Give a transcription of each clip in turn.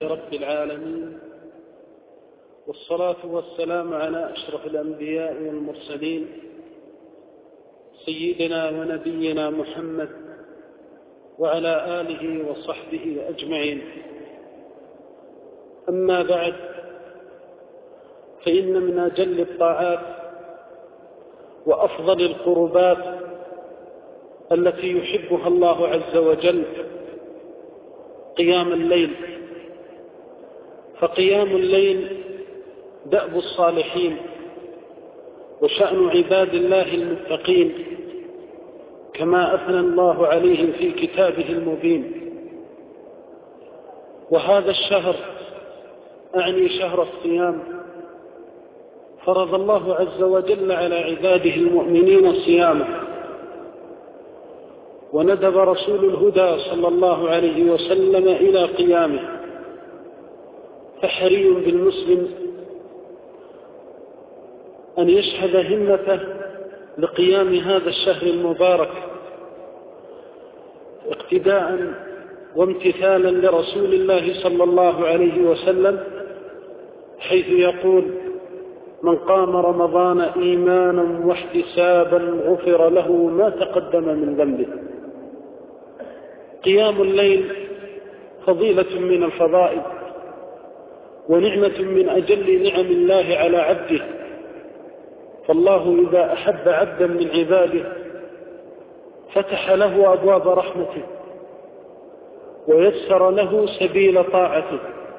رب العالمين، والصلاة والسلام على أشرف الأنبياء والمرسلين سيدنا ونبينا محمد وعلى آله وصحبه أجمعين. أما بعد، فإن من أجل الطاعات وأفضل القربات التي يحبها الله عز وجل قيام الليل، فقيام الليل دأب الصالحين وشأن عباد الله المتقين، كما أثنى الله عليهم في كتابه المبين. وهذا الشهر، أعني شهر الصيام، فرض الله عز وجل على عباده المؤمنين صيامه، وندب رسول الهدى صلى الله عليه وسلم إلى قيامه، فحري بالمسلم أن يشهد همته لقيام هذا الشهر المبارك اقتداء وامتثالا لرسول الله صلى الله عليه وسلم، حيث يقول: من قام رمضان إيمانا واحتسابا غفر له ما تقدم من ذنبه. قيام الليل فضيلة من الفضائل، ونعمة من أجل نعم الله على عبده، فالله إذا أحب عبدا من عباده فتح له أبواب رحمته ويسر له سبيل طاعته،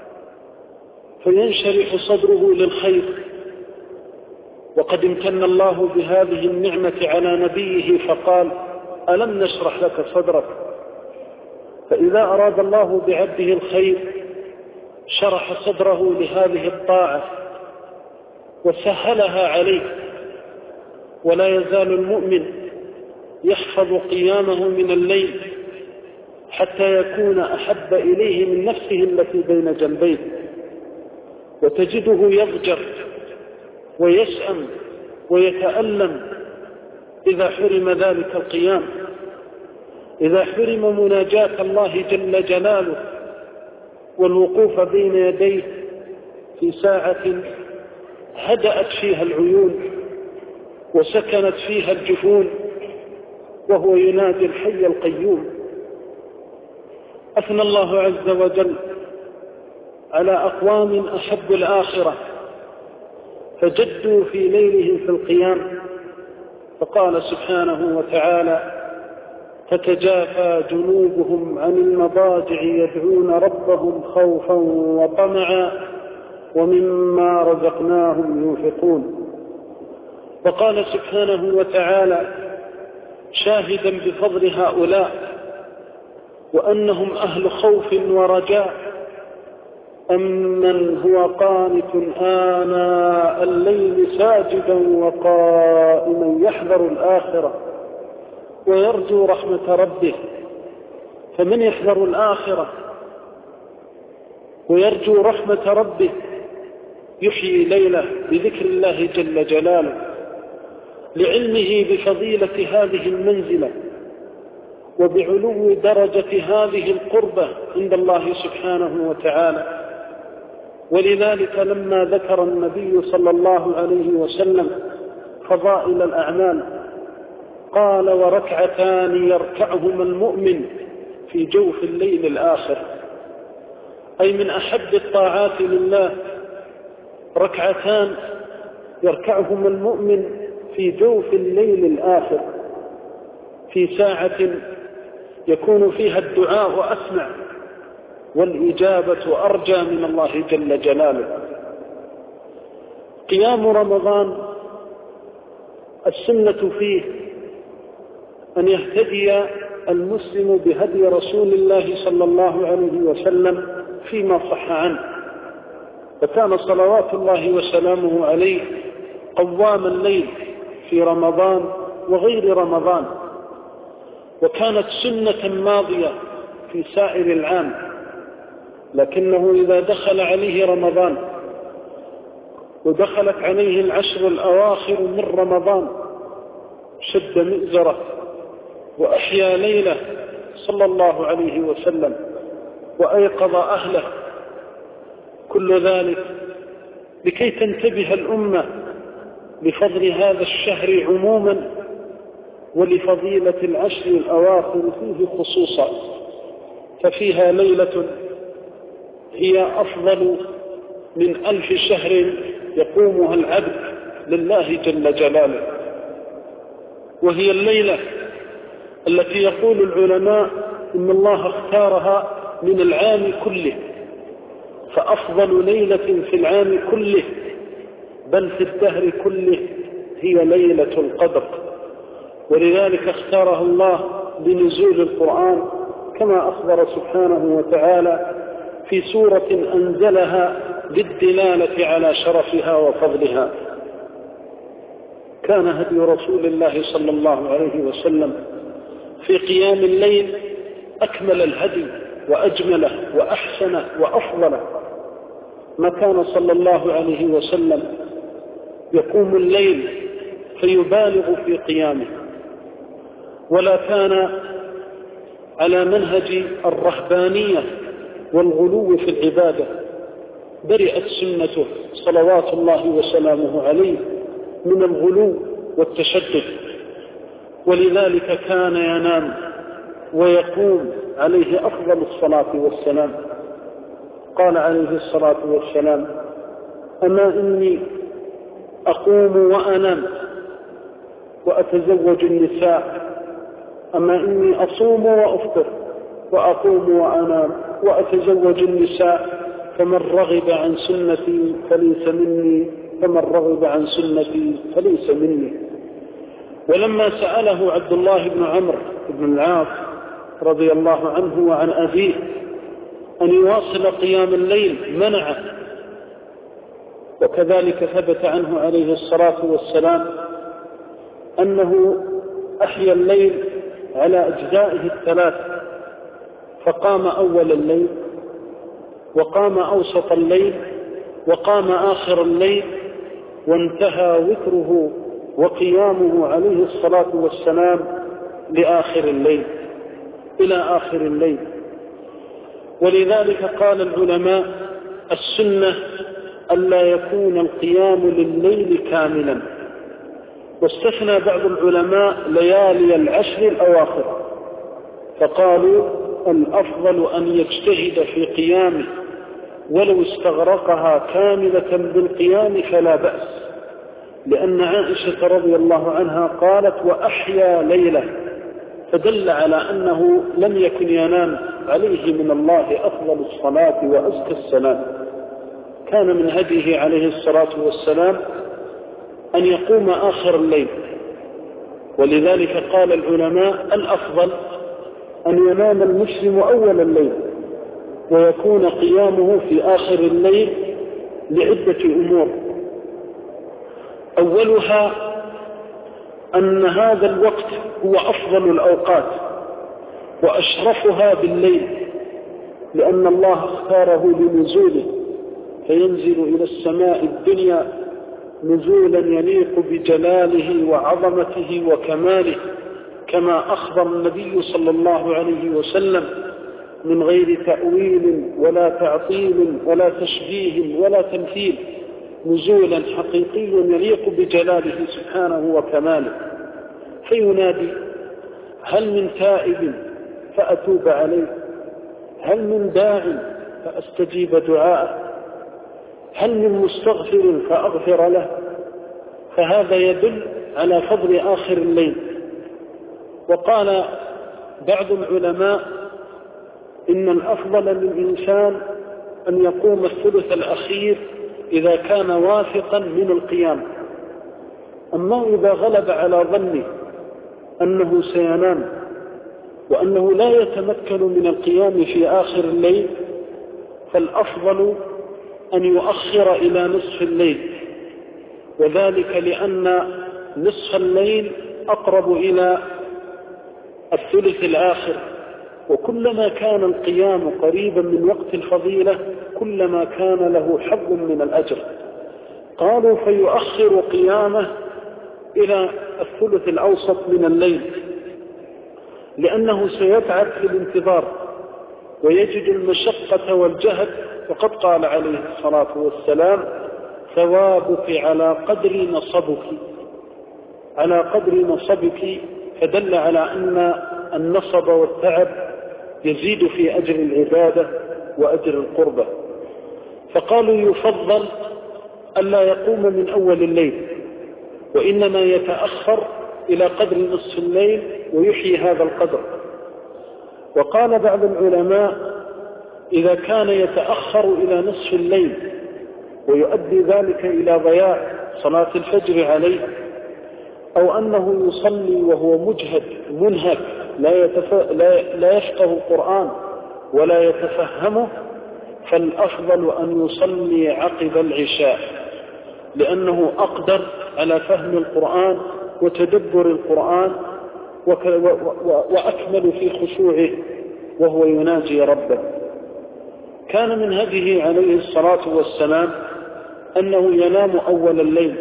فينشرح صدره للخير. وقد امتن الله بهذه النعمة على نبيه فقال: ألم نشرح لك صدرك؟ فإذا أراد الله بعبده الخير شرح صدره لهذه الطاعة وسهلها عليه. ولا يزال المؤمن يحفظ قيامه من الليل حتى يكون أحب إليه من نفسه التي بين جنبيه، وتجده يضجر ويسأم ويتألم إذا حرم ذلك القيام، إذا حرم مناجاة الله جل جلاله والوقوف بين يديه في ساعة هدأت فيها العيون وسكنت فيها الجفون وهو ينادي الحي القيوم. أثنى الله عز وجل على أقوام أحبوا الآخرة فجدوا في ليلهم في القيام، فقال سبحانه وتعالى: تتجافى جنوبهم عن المضاجع يدعون ربهم خوفا وطمعا ومما رزقناهم ينفقون. وقال سبحانه وتعالى شاهدا بفضل هؤلاء وأنهم أهل خوف ورجاء: أمن هو قانت آناء الليل ساجدا وقائما يحذر الآخرة ويرجو رحمة ربه. فمن يحذر الآخرة ويرجو رحمة ربه يحيي ليله بذكر الله جل جلاله، لعلمه بفضيلة هذه المنزلة وبعلو درجة هذه القربة عند الله سبحانه وتعالى. ولذلك لما ذكر النبي صلى الله عليه وسلم فضائل الأعمال قال: وركعتان يركعهما المؤمن في جوف الليل الآخر، أي من أحب الطاعات لله ركعتان يركعهما المؤمن في جوف الليل الآخر، في ساعة يكون فيها الدعاء أسمع والإجابة أرجى من الله جل جلاله. قيام رمضان السنة فيه أن يهتدي المسلم بهدي رسول الله صلى الله عليه وسلم فيما صح عنه، فكان صلوات الله وسلامه عليه قوام الليل في رمضان وغير رمضان، وكانت سنة ماضية في سائر العام، لكنه إذا دخل عليه رمضان ودخلت عليه العشر الأواخر من رمضان شد مئزره وأحيا ليله صلى الله عليه وسلم وأيقظ أهله كل ذلك لكي تنتبه الأمة لفضل هذا الشهر عموما ولفضيلة العشر الأواخر فيه خصوصا، ففيها ليلة هي أفضل من 1000 شهر يقومها العبد لله جل جلاله، وهي الليلة التي يقول العلماء إن الله اختارها من العام كله، فأفضل ليلة في العام كله بل في الدهر كله هي ليلة القدر، ولذلك اختارها الله بنزول القرآن كما أخبر سبحانه وتعالى في سورة أنزلها بالدلالة على شرفها وفضلها. كان هدي رسول الله صلى الله عليه وسلم في قيام الليل أكمل الهدي وأجمله وأحسنه وأفضله، ما كان صلى الله عليه وسلم يقوم الليل فيبالغ في قيامه، ولا كان على منهج الرهبانية والغلو في العبادة، برئت سنته صلوات الله وسلامه عليه من الغلو والتشدد، ولذلك كان ينام ويقوم عليه أفضل الصلاة والسلام. قال عليه الصلاة والسلام: أما إني أقوم وأنام وأتزوج النساء، أما إني أصوم وأفطر وأقوم وأنام وأتزوج النساء، فمن رغب عن سنتي فليس مني، فمن رغب عن سنتي فليس مني. ولما سأله عبد الله بن عمرو بن العاص رضي الله عنه وعن أبيه أن يواصل قيام الليل منعه، وكذلك ثبت عنه عليه الصلاة والسلام أنه أحيا الليل على أجزائه الثلاث، فقام أول الليل وقام أوسط الليل وقام آخر الليل، وانتهى وتره وقيامه عليه الصلاة والسلام لآخر الليل، إلى آخر الليل. ولذلك قال العلماء: السنة ألا يكون القيام لليل كاملا، واستثنى بعض العلماء ليالي العشر الأواخر، فقالوا الأفضل أن يجتهد في قيامه ولو استغرقها كاملة بالقيام فلا بأس، لأن عائشة رضي الله عنها قالت: وأحيا ليلة، فدل على أنه لم يكن ينام، عليه من الله أفضل الصلاة وأزكى السلام. كان من هديه عليه الصلاة والسلام أن يقوم آخر الليل، ولذلك قال العلماء: الأفضل أن ينام المسلم أول الليل ويكون قيامه في آخر الليل لعدة أمور. أولها أن هذا الوقت هو أفضل الأوقات وأشرفها بالليل، لأن الله اختاره لنزوله، فينزل إلى السماء الدنيا نزولا يليق بجلاله وعظمته وكماله، كما أخبر النبي صلى الله عليه وسلم من غير تأويل ولا تعطيل ولا تشبيه ولا تمثيل، نزولا حقيقيا يليق بجلاله سبحانه وكماله. فينادي: هل من تائب فأتوب عليه؟ هل من داع فأستجيب دعاءه؟ هل من مستغفر فأغفر له؟ فهذا يدل على فضل آخر الليل. وقال بعض العلماء: إن الأفضل للإنسان أن يقوم الثلث الأخير إذا كان واثقا من القيام، أما إذا غلب على ظنه أنه سينام وأنه لا يتمكن من القيام في آخر الليل، فالأفضل أن يؤخر إلى نصف الليل، وذلك لأن نصف الليل أقرب إلى الثلث الآخر، وكلما كان القيام قريبا من وقت الفضيلة كلما كان له حظ من الأجر. قالوا: فيؤخر قيامه إلى الثلث الأوسط من الليل، لأنه سيتعب في الانتظار ويجد المشقة والجهد وقد قال عليه الصلاة والسلام: ثوابك على قدر نصبك، على قدر نصبك، فدل على أن النصب والتعب يزيد في أجر العبادة وأجر القربة. فقالوا يفضل ألا يقوم من أول الليل، وإنما يتأخر إلى قدر نصف الليل ويحيي هذا القدر. وقال بعض العلماء: إذا كان يتأخر إلى نصف الليل ويؤدي ذلك إلى ضياع صلاة الفجر عليه، أو أنه يصلي وهو مجهد منهك لا يفقه القرآن ولا يتفهمه، فالأفضل أن يصلي عقب العشاء، لأنه أقدر على فهم القرآن وتدبر القرآن وأكمل في خشوعه وهو يناجي ربه. كان من هديه عليه الصلاة والسلام أنه ينام أول الليل.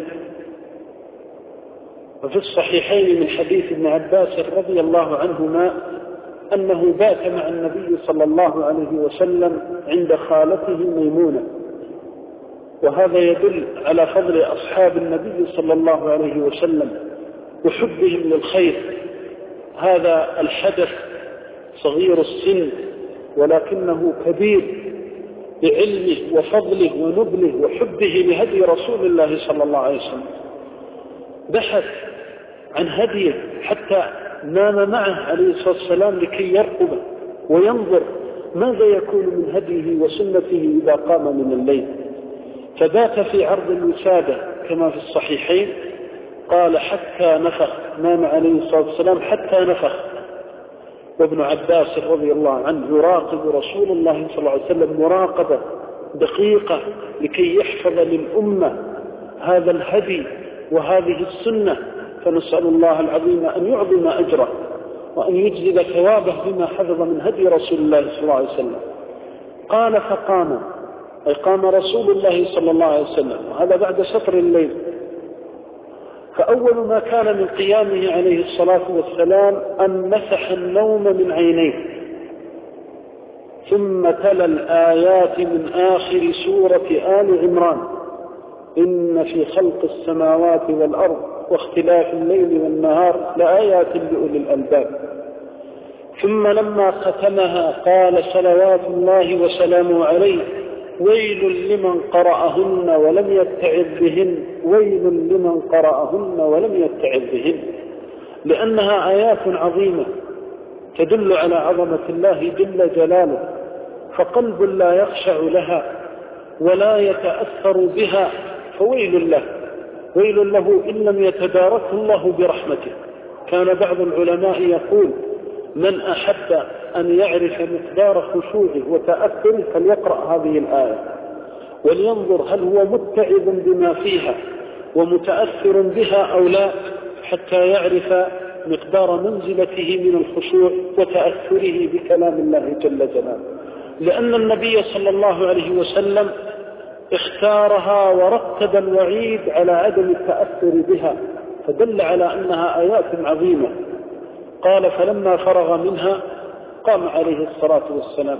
وفي الصحيحين من حديث ابن عباس رضي الله عنهما أنه بات مع النبي صلى الله عليه وسلم عند خالته ميمونة، وهذا يدل على فضل أصحاب النبي صلى الله عليه وسلم وحبهم للخير. هذا الحدث صغير السن ولكنه كبير بعلمه وفضله ونبله وحبه لهدي رسول الله صلى الله عليه وسلم. بحث عن هديه حتى نام معه عليه الصلاة والسلام لكي يرقبه وينظر ماذا يكون من هديه وسنته إذا قام من الليل. فبات في عرض الوسادة كما في الصحيحين، قال: حتى نفخ، نام عليه الصلاة والسلام حتى نفخ. وابن عباس رضي الله عنه يراقب رسول الله صلى الله عليه وسلم مراقبة دقيقة لكي يحفظ للأمة هذا الهدي وهذه السنة. فنسأل الله العظيم أن يعظم أجره وأن يجزل ثوابه بما حفظ من هدي رسول الله صلى الله عليه وسلم. قال: فقام، أي قام رسول الله صلى الله عليه وسلم، وهذا بعد شطر الليل. فأول ما كان من قيامه عليه الصلاة والسلام أن مسح النوم من عينيه، ثم تلا الآيات من آخر سورة آل عمران: إن في خلق السماوات والأرض واختلاف الليل والنهار لآيات لأولي الألباب. ثم لما ختمها قال صلوات الله وسلامه عليه: ويل لمن قرأهن ولم يتعظ بهن، ويل لمن قرأهن ولم يتعظ بهن، لأنها آيات عظيمة تدل على عظمة الله جل جلاله، فقلب لا يخشع لها ولا يتأثر بها فويل له، ويل له إن لم يتداركه الله برحمته. كان بعض العلماء يقول: من أحب أن يعرف مقدار خشوعه وتأثره فليقرأ هذه الآية ولينظر هل هو متعظ بما فيها ومتأثر بها أو لا، حتى يعرف مقدار منزلته من الخشوع وتأثره بكلام الله جل جلاله. لأن النبي صلى الله عليه وسلم اختارها ورتب الوعيد على عدم التأثر بها، فدل على أنها آيات عظيمة. قال: فلما فرغ منها قام عليه الصلاة والسلام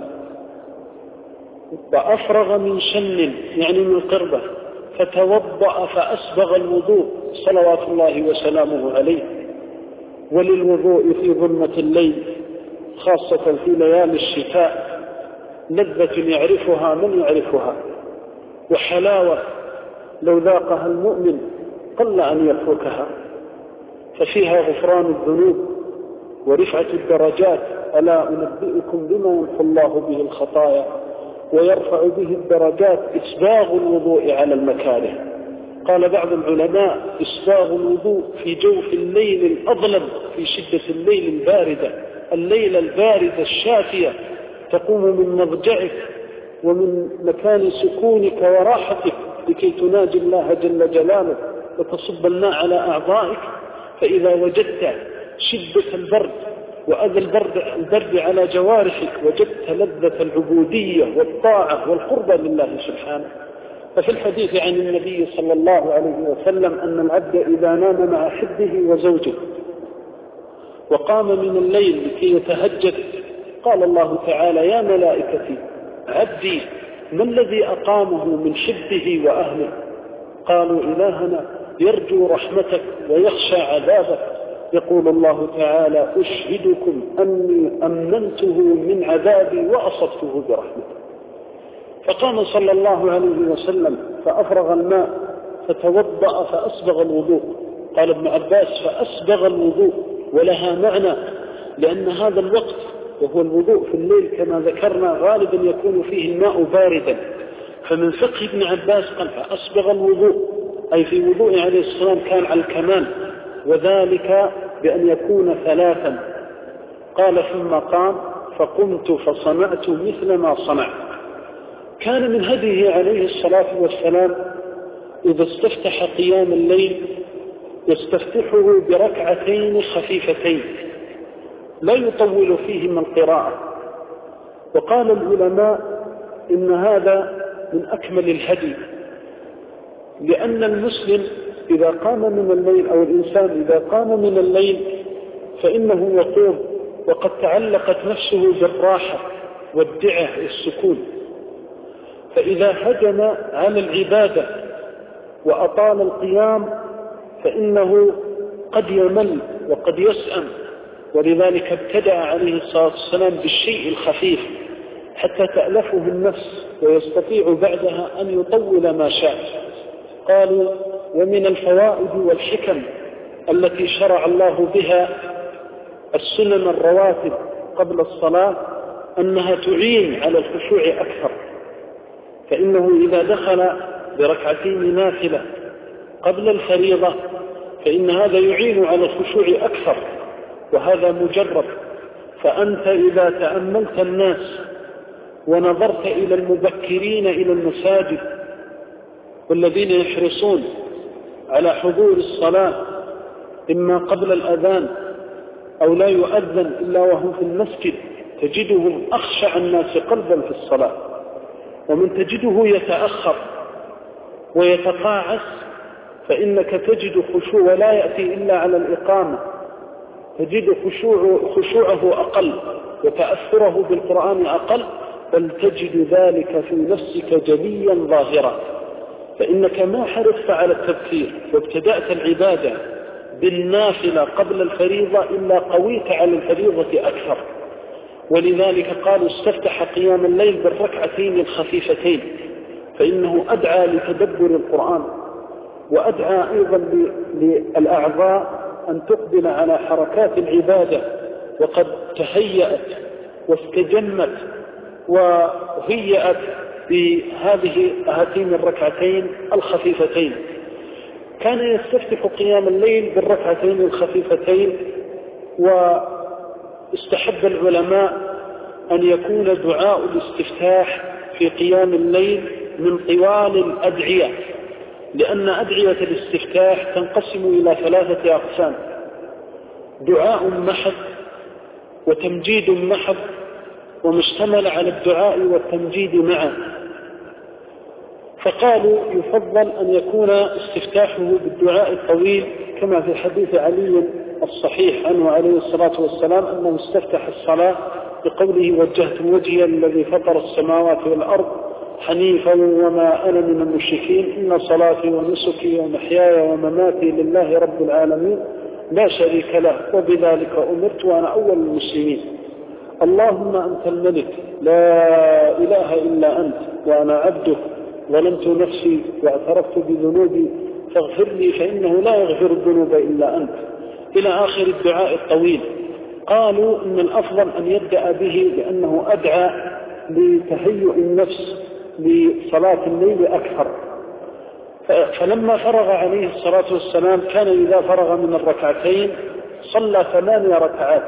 وأفرغ من شن، يعني من قربة، فتوضأ فأسبغ الوضوء صلوات الله وسلامه عليه. وللوضوء في ظلمة الليل خاصة في ليالي الشتاء لذة يعرفها من يعرفها، وحلاوة لو ذاقها المؤمن قل أن يتركها، ففيها غفران الذنوب ورفعة الدرجات. ألا أنبئكم بما يمحو الله به الخطايا ويرفع به الدرجات؟ إسباغ الوضوء على المكاره. قال بعض العلماء: إسباغ الوضوء في جوف الليل الأظلم، في شدة الليل الباردة، الليلة الباردة الشافية، تقوم من مضجعك ومن مكان سكونك وراحتك لكي تناجي الله جل جلاله وتصب الماء على أعضائك. فإذا وجدت شدة البرد وأذى البرد على جوارحك وجدت لذة العبودية والطاعة والقربة لله سبحانه. ففي الحديث عن النبي صلى الله عليه وسلم أن العبد إذا نام مع حبه وزوجه وقام من الليل لكي يتهجد، قال الله تعالى: يا ملائكتي عبدي ما الذي أقامه من حبه وأهله؟ قالوا إلهنا يرجو رحمتك ويخشى عذابك. يقول الله تعالى أشهدكم أني أمنته من عذابي وأصبته برحمتي. فقام صلى الله عليه وسلم فأفرغ الماء فتوضأ فأسبغ الوضوء. قال ابن عباس فأسبغ الوضوء، ولها معنى، لأن هذا الوقت وهو الوضوء في الليل كما ذكرنا غالبا يكون فيه الماء باردا، فمن فقه ابن عباس قال فأسبغ الوضوء، أي في وضوء عليه السلام كان على الكمال، وذلك بأن يكون ثلاثا. قال ثم قام فقمت فصنعت مثل ما صنع. كان من هديه عليه الصلاة والسلام إذا استفتح قيام الليل يستفتحه بركعتين خفيفتين لا يطول فيهما القراءة. وقال العلماء إن هذا من أكمل الهدي، لأن المسلم إذا قام من الليل أو الإنسان إذا قام من الليل فإنه يقوم وقد تعلقت نفسه بالراحة والدعة والسكون، فإذا هجم على العبادة وأطال القيام فإنه قد يمل وقد يسأم، ولذلك ابتدأ عليه الصلاة والسلام بالشيء الخفيف حتى تألفه النفس ويستطيع بعدها أن يطول ما شاء. قالوا ومن الفوائد والحكم التي شرع الله بها السنن الرواتب قبل الصلاة أنها تعين على الخشوع أكثر، فإنه إذا دخل بركعتين نافلة قبل الفريضة فإن هذا يعين على الخشوع أكثر، وهذا مجرب. فأنت إذا تأملت الناس ونظرت إلى المبكرين إلى المساجد والذين يحرصون على حضور الصلاة إما قبل الأذان أو لا يؤذن إلا وهم في المسجد، تجدهم أخشع الناس قلبا في الصلاة، ومن تجده يتأخر ويتقاعس فإنك تجد خشوع ولا يأتي إلا على الإقامة، تجد خشوعه أقل وتأثره بالقرآن أقل، بل تجد ذلك في نفسك جليا ظاهرا، فإنك ما حرصت على التبكير وابتدأت العبادة بالنافلة قبل الفريضة إلا قويت على الفريضة أكثر. ولذلك قالوا استفتح قيام الليل بالركعتين الخفيفتين، فإنه أدعى لتدبر القرآن، وأدعى أيضا للأعضاء أن تقبل على حركات العبادة وقد تهيأت واستجمت وهيأت بهاتين الركعتين الخفيفتين. كان يستفتح قيام الليل بالركعتين الخفيفتين، واستحب العلماء أن يكون دعاء الاستفتاح في قيام الليل من طوال الأدعية، لأن أدعية الاستفتاح تنقسم إلى ثلاثة أقسام: دعاء محض وتمجيد محض ومشتمل على الدعاء والتمجيد معا. فقالوا يفضل أن يكون استفتاحه بالدعاء الطويل كما في حديث علي الصحيح عنه عليه الصلاة والسلام أنه استفتح الصلاة بقوله وجهت وجهي الذي فطر السماوات والأرض حنيفا وما أنا من المشركين إن صلاتي ونسكي ومحياي ومماتي لله رب العالمين لا شريك له وبذلك أمرت وأنا أول المسلمين. اللهم أنت الملك لا إله إلا أنت وأنا عبدك ظلمت نفسي واعترفت بذنوبي فاغفر لي فإنه لا يغفر الذنوب إلا أنت، إلى آخر الدعاء الطويل. قالوا إن الأفضل أن يبدأ به لأنه أدعى لتهيئ النفس لصلاة الليل أكثر. فلما فرغ عليه الصلاة والسلام كان إذا فرغ من الركعتين صلى 8 ركعات،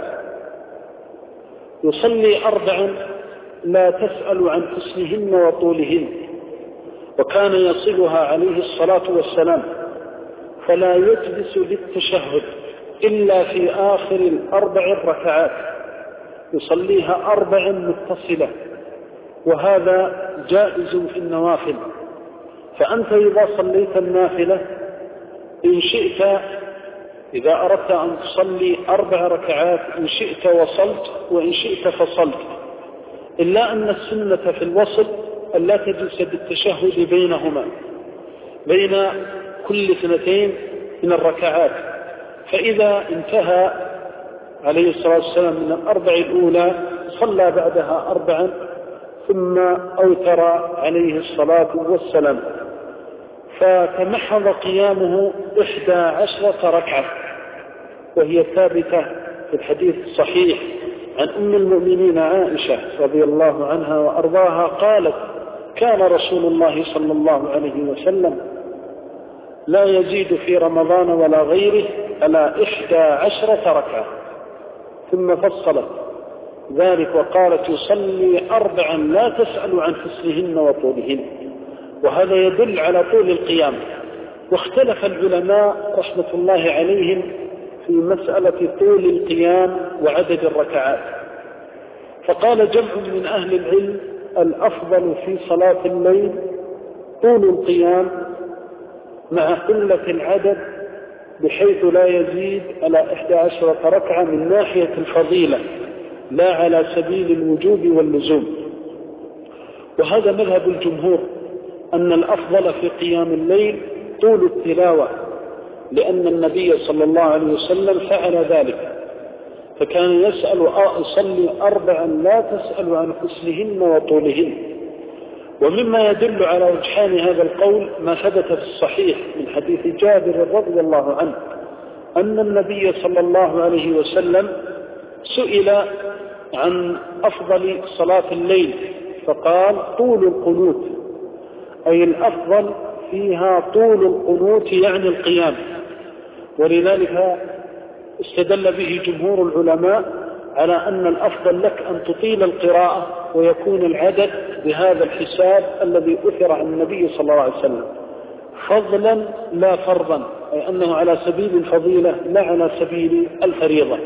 يصلي 4 لا تسأل عن حسنهن وطولهن، وكان يصلها عليه الصلاة والسلام، فلا يجلس للتشهد إلا في آخر 4 ركعات، يصليها 4 متصلة، وهذا جائز في النوافل. فأنت إذا صليت النافلة إن شئت إذا أردت أن تصلي 4 ركعات إن شئت وصلت وإن شئت فصلت، إلا أن السنة في الوصل أن لا تجلس بالتشهد بينهما، بين كل اثنتين من الركعات. فإذا انتهى عليه الصلاة والسلام من الأربع الأولى صلى بعدها 4 ثم أوتر عليه الصلاة والسلام، فتمحض قيامه 11 ركعة، وهي ثابتة في الحديث الصحيح عن أم المؤمنين عائشة رضي الله عنها وأرضاها قالت: كان رسول الله صلى الله عليه وسلم لا يزيد في رمضان ولا غيره على 11 ركعة، ثم فصلت ذلك وقالت: يصلي 4 لا تسأل عن حسنهن وطولهن. وهذا يدل على طول القيام. واختلف العلماء رحمة الله عليهم في مسألة طول القيام وعدد الركعات، فقال جمع من أهل العلم: الأفضل في صلاة الليل طول القيام مع قلة العدد، بحيث لا يزيد على 11 ركعة من ناحية الفضيلة، لا على سبيل الوجوب واللزوم. وهذا مذهب الجمهور، أن الأفضل في قيام الليل طول التلاوة، لأن النبي صلى الله عليه وسلم فعل ذلك، فكان يسأل: أصلي 4 لا تسأل عن حسنهن وطولهن. ومما يدل على رجحان هذا القول ما ثبت في الصحيح من حديث جابر رضي الله عنه أن النبي صلى الله عليه وسلم سئل عن أفضل صلاة الليل فقال: طول القنوت، أي الأفضل فيها طول القنوت يعني القيام. ولذلك استدل به جمهور العلماء على أن الأفضل لك أن تطيل القراءة ويكون العدد بهذا الحساب الذي أثر عن النبي صلى الله عليه وسلم، فضلا لا فرضا، أي أنه على سبيل الفضيلة لا على سبيل الفريضة.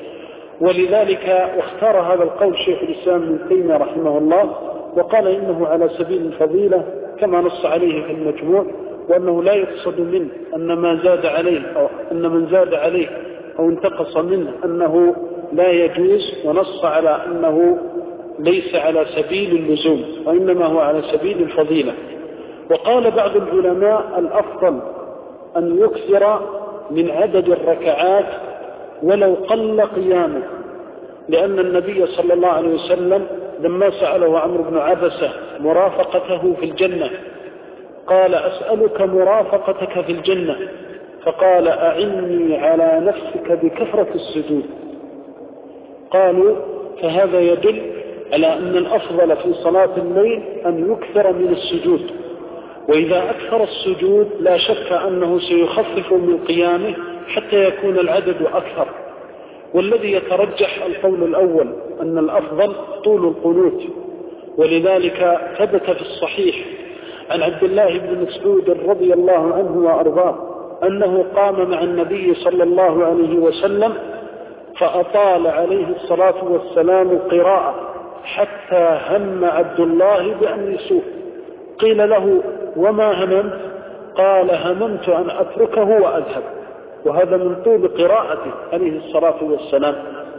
ولذلك اختار هذا القول شيخ الإسلام ابن تيمية رحمه الله، وقال إنه على سبيل الفضيلة كما نص عليه في المجموع، وأنه لا يقصد منه أن ما زاد عليه أو أن من زاد عليه أو انتقص منه أنه لا يجوز، ونص على أنه ليس على سبيل اللزوم، وإنما هو على سبيل الفضيلة. وقال بعض العلماء: الأفضل أن يكثر من عدد الركعات ولو قل قيامه، لأن النبي صلى الله عليه وسلم لما سأله عمرو بن عبسة مرافقته في الجنة قال: أسألك مرافقتك في الجنة، فقال: أعني على نفسك بكثرة السجود. قالوا: فهذا يدل على أن الأفضل في صلاة الليل أن يكثر من السجود، وإذا أكثر السجود لا شك أنه سيخفف من قيامه حتى يكون العدد أكثر. والذي يترجح القول الأول أن الأفضل طول القنوت، ولذلك ثبت في الصحيح عن عبد الله بن مسعود رضي الله عنه وأرضاه أنه قام مع النبي صلى الله عليه وسلم فأطال عليه الصلاة والسلام القراءة حتى هم عبد الله بأن يسوف. قيل له: وما هممت؟ قال: هممت أن أتركه وأذهب. وهذا من طول قراءته عليه الصلاة والسلام.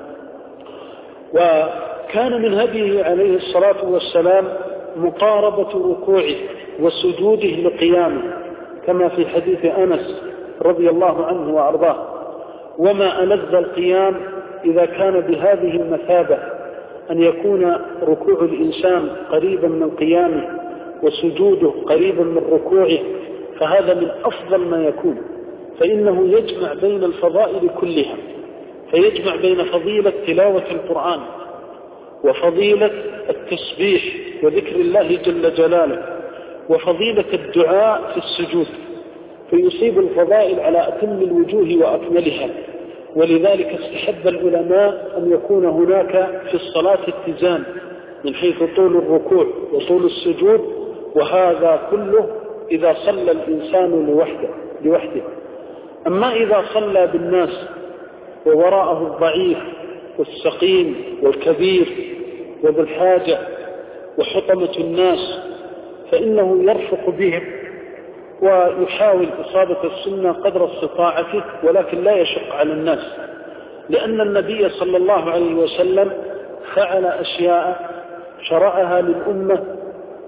وكان من هديه عليه الصلاة والسلام مقاربة ركوعه وسجوده لقيامه، كما في حديث أنس رضي الله عنه وأرضاه: وما ألذ القيام إذا كان بهذه المثابة، أن يكون ركوع الإنسان قريبا من قيامه وسجوده قريبا من ركوعه، فهذا من أفضل ما يكون، فإنه يجمع بين الفضائل كلها، فيجمع بين فضيلة تلاوة القرآن وفضيلة التسبيح وذكر الله جل جلاله وفضيلة الدعاء في السجود، فيصيب الفضائل على أتم الوجوه وأكملها. ولذلك استحب العلماء أن يكون هناك في الصلاة اتزان من حيث طول الركوع وطول السجود، وهذا كله إذا صلى الإنسان لوحده. أما إذا صلى بالناس ووراءه الضعيف والسقيم والكبير وذو الحاجة وحطمة الناس، فإنه يرفق بهم ويحاول إصابة السنة قدر استطاعته، ولكن لا يشق على الناس، لأن النبي صلى الله عليه وسلم فعل أشياء شرعها للأمة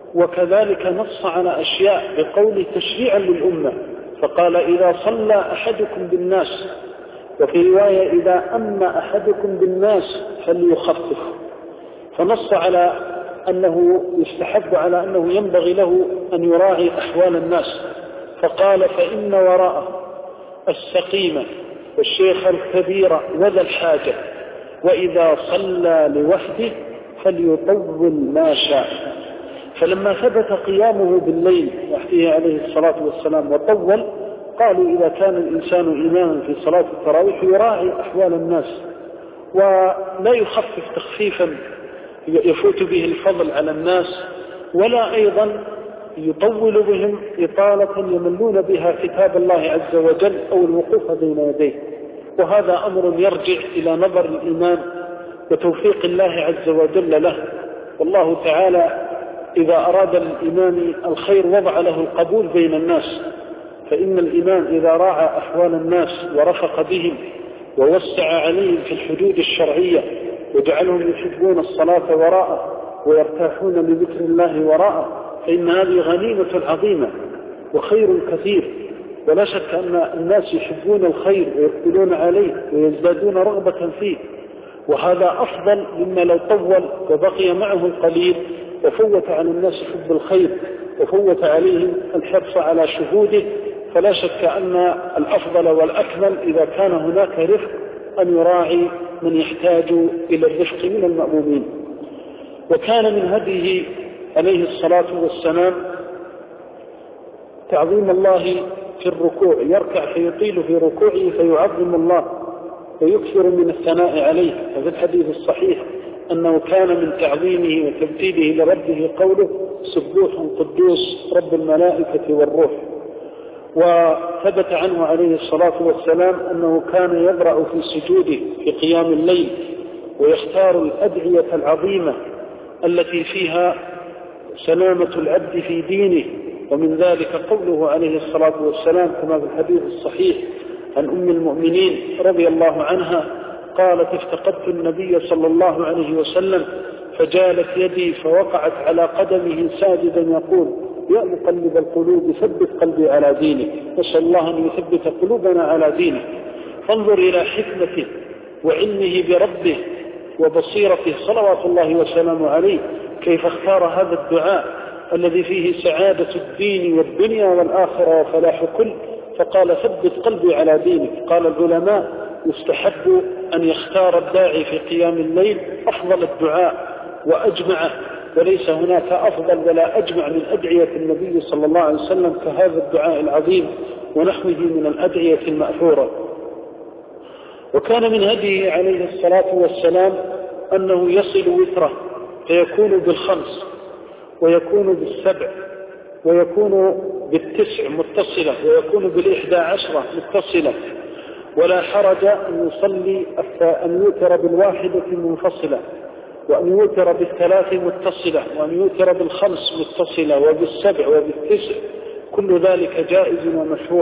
وكذلك نص على أشياء بقول تشريعا للأمة، فقال إذا صلى أحدكم بالناس، وفي رواية إذا أما أحدكم بالناس فليخفف، فنص على أنه يستحب على أنه ينبغي له أن يراعي أحوال الناس، فقال فإن وراءه السقيمة والشيخ الكبير وذا الحاجة، وإذا صلى لوحده فليطول ما شاء. فلما ثبت قيامه بالليل وحده عليه الصلاة والسلام وطول، قالوا إذا كان الإنسان إماما في صلاة التراويح يراعي أحوال الناس ولا يخفف تخفيفا يفوت به الفضل على الناس، ولا أيضا يطول بهم إطالة يملون بها كتاب الله عز وجل أو الوقوف بين يديه. وهذا أمر يرجع إلى نظر الإمام وتوفيق الله عز وجل له. والله تعالى إذا أراد الإمام الخير وضع له القبول بين الناس، فإن الإمام إذا راعى أحوال الناس ورفق بهم ووسع عليهم في الحدود الشرعية وجعلهم يحبون الصلاة وراءه ويرتاحون لذكر الله وراءه، فإن هذه غنيمة عظيمة وخير كثير، ولا شك أن الناس يحبون الخير ويقبلون عليه ويزدادون رغبة فيه، وهذا أفضل مما لو طول وبقي معه القليل وفوت على الناس حب الخير وفوت عليهم الحرص على شهوده. فلا شك أن الأفضل والأكمل إذا كان هناك رفق أن يراعي من يحتاج إلى الرفق من المأمومين. وكان من هديه عليه الصلاة والسلام تعظيم الله في الركوع، يركع فيطيل في ركوعه فيعظم الله ويكثر من الثناء عليه. وفي الحديث الصحيح أنه كان من تعظيمه وتمثيله لربه قوله سبوح قدوس رب الملائكة والروح. وثبت عنه عليه الصلاة والسلام أنه كان يبرأ في سجوده في قيام الليل ويختار الأدعية العظيمة التي فيها سلامة العبد في دينه، ومن ذلك قوله عليه الصلاة والسلام كما في الحديث الصحيح عن أم المؤمنين رضي الله عنها قالت افتقدت النبي صلى الله عليه وسلم فجالت يدي فوقعت على قدمه ساجدا يقول يا مقلب القلوب ثبت قلبي على دينك، نسأل الله أن يثبت قلوبنا على دينه. فانظر إلى حكمته وعلمه بربه وبصيرته صلوات الله وسلامه عليه كيف اختار هذا الدعاء الذي فيه سعادة الدين والدنيا والآخرة وفلاح كل، فقال ثبت قلبي على دينك. قال العلماء يستحب أن يختار الداعي في قيام الليل أفضل الدعاء وأجمعه، وليس هناك أفضل ولا أجمع من أدعية النبي صلى الله عليه وسلم كهذا الدعاء العظيم ونحوه من الأدعية المأثورة. وكان من هديه عليه الصلاة والسلام أنه يصل وتره فيكون بالخمس ويكون بالسبع ويكون بالتسع متصلة ويكون بال11 متصلة، ولا حرج أن يصلي أن يوتر بالواحدة منفصلة وأن يوتر بالثلاث متصلة وأن يوتر بالخمس متصلة وبالسبع وبالتسع، كل ذلك جائز ومشروع.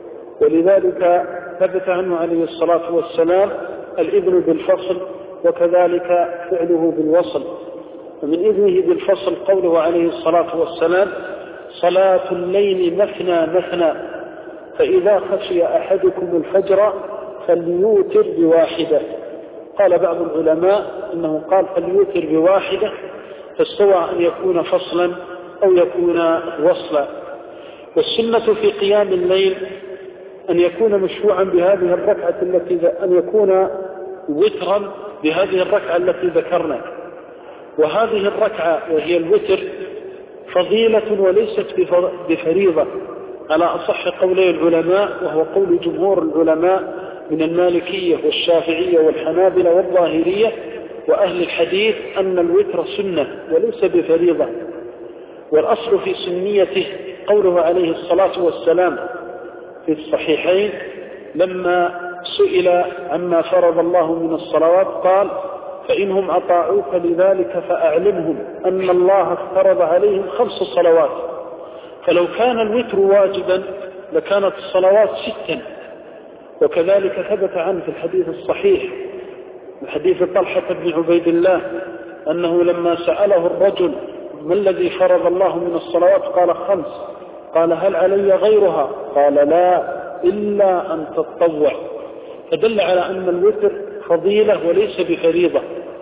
ولذلك ثبت عنه عليه الصلاة والسلام الإذن بالفصل وكذلك فعله بالوصل. ومن إذنه بالفصل قوله عليه الصلاة والسلام صلاة الليل مثنى مثنى فإذا خشي أحدكم الفجر فليوتر بواحدة. قال بعض العلماء إنه قال فليوتر بواحدة، فاستوى أن يكون فصلا أو يكون وصلا. والسنة في قيام الليل أن يكون مشروعا بهذه الركعة أن يكون وترا بهذه الركعة التي ذكرنا. وهذه الركعة وهي الوتر فضيلة وليست بفريضة على أصح قولي العلماء، وهو قول جمهور العلماء من المالكية والشافعية والحنابلة والظاهرية وأهل الحديث أن الوتر سنة وليس بفريضة. والأصل في سنيته قوله عليه الصلاة والسلام في الصحيحين لما سئل عما فرض الله من الصلوات قال فإنهم أطاعوك لذلك فأعلمهم أن الله افترض عليهم 5 صلوات، فلو كان الوتر واجبا لكانت الصلوات 6. وكذلك ثبت عنه في الحديث الصحيح من حديث طلحة بن عبيد الله أنه لما سأله الرجل ما الذي فرض الله من الصلوات؟ قال 5. قال هل علي غيرها؟ قال لا إلا أن تتطوع. فدل على أن الوتر فضيلة وليس بفريضة.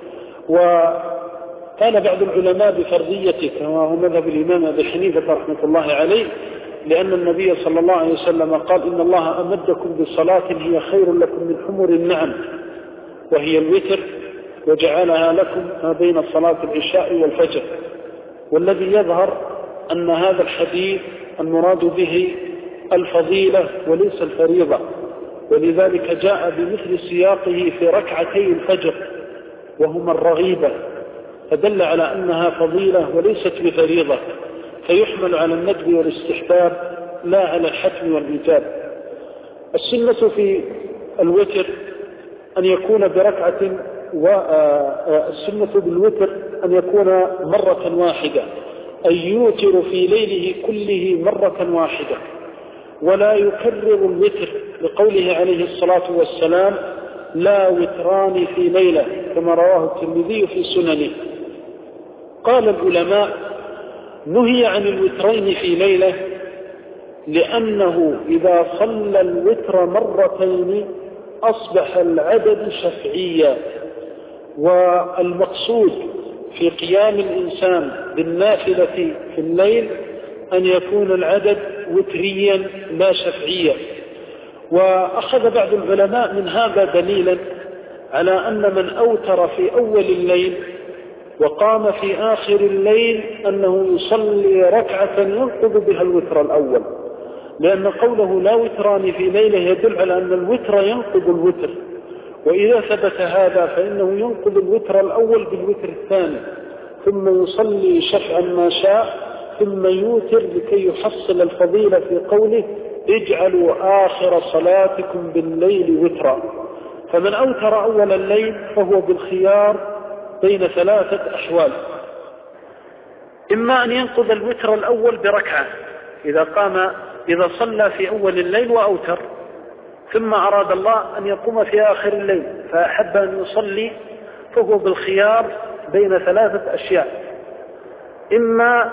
وقال بعض العلماء بفرضيته كما هو مذهب الإمام أبي حنيفة رحمة الله عليه، لأن النبي صلى الله عليه وسلم قال إن الله أمدكم بصلاة هي خير لكم من حمر النعم، وهي الوتر، وجعلها لكم ما بين صلاة العشاء والفجر. والذي يظهر أن هذا الحديث المراد به الفضيلة وليس الفريضة، ولذلك جاء بمثل سياقه في ركعتي الفجر وهما الرغيبة، فدل على أنها فضيلة وليست بفريضة، فيحمل على الندب والاستحباب لا على الحتم والإيجاب. السنة في الوتر أن يكون بركعة، والسنة بالوتر أن يكون مرة واحدة، أي يوتر في ليله كله مرة واحدة، ولا يكرر الوتر، لقوله عليه الصلاة والسلام لا وتران في ليلة، كما رواه الترمذي في سننه. قال العلماء نهي عن الوترين في ليلة لأنه إذا صلى الوتر مرتين أصبح العدد شفعيا، والمقصود في قيام الإنسان بالنافلة في الليل أن يكون العدد وتريا لا شفعيا. وأخذ بعض العلماء من هذا دليلا على أن من أوتر في أول الليل وقام في آخر الليل أنه يصلي ركعة ينقض بها الوتر الأول، لأن قوله لا وتران في ليلة يدل على أن الوتر ينقض الوتر، وإذا ثبت هذا فإنه ينقض الوتر الأول بالوتر الثاني، ثم يصلي شفعا ما شاء، ثم يوتر لكي يحصل الفضيلة في قوله اجعلوا آخر صلاتكم بالليل وترا. فمن أوتر أول الليل فهو بالخيار بين 3 أحوال: إما أن ينقض الوتر الأول بركعة إذا صلى في أول الليل وأوتر، ثم أراد الله أن يقوم في آخر الليل فأحب أن يصلي، فهو بالخيار بين 3 أشياء: إما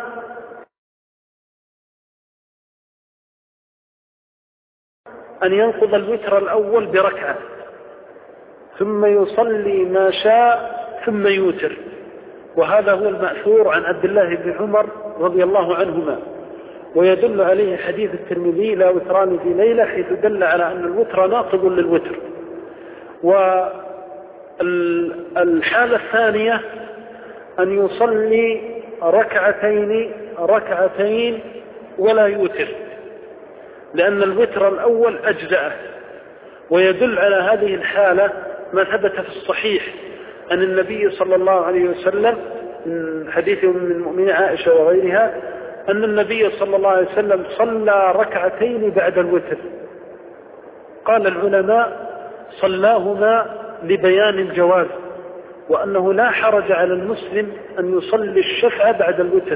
أن ينقض الوتر الأول بركعة ثم يصلي ما شاء ثم يوتر، وهذا هو المأثور عن عبد الله بن عمر رضي الله عنهما، ويدل عليه حديث الترمذي لا وتران في ليلة، حيث دل على أن الوتر ناقض للوتر. والحالة الثانية أن يصلي ركعتين ولا يوتر، لأن الوتر الأول أجزأه. ويدل على هذه الحالة ما ثبت في الصحيح أن النبي صلى الله عليه وسلم من حديث من المؤمنين عائشة وغيرها أن النبي صلى الله عليه وسلم صلى ركعتين بعد الوتر. قال العلماء صلاهما لبيان الجواز، وأنه لا حرج على المسلم أن يصلي الشفع بعد الوتر،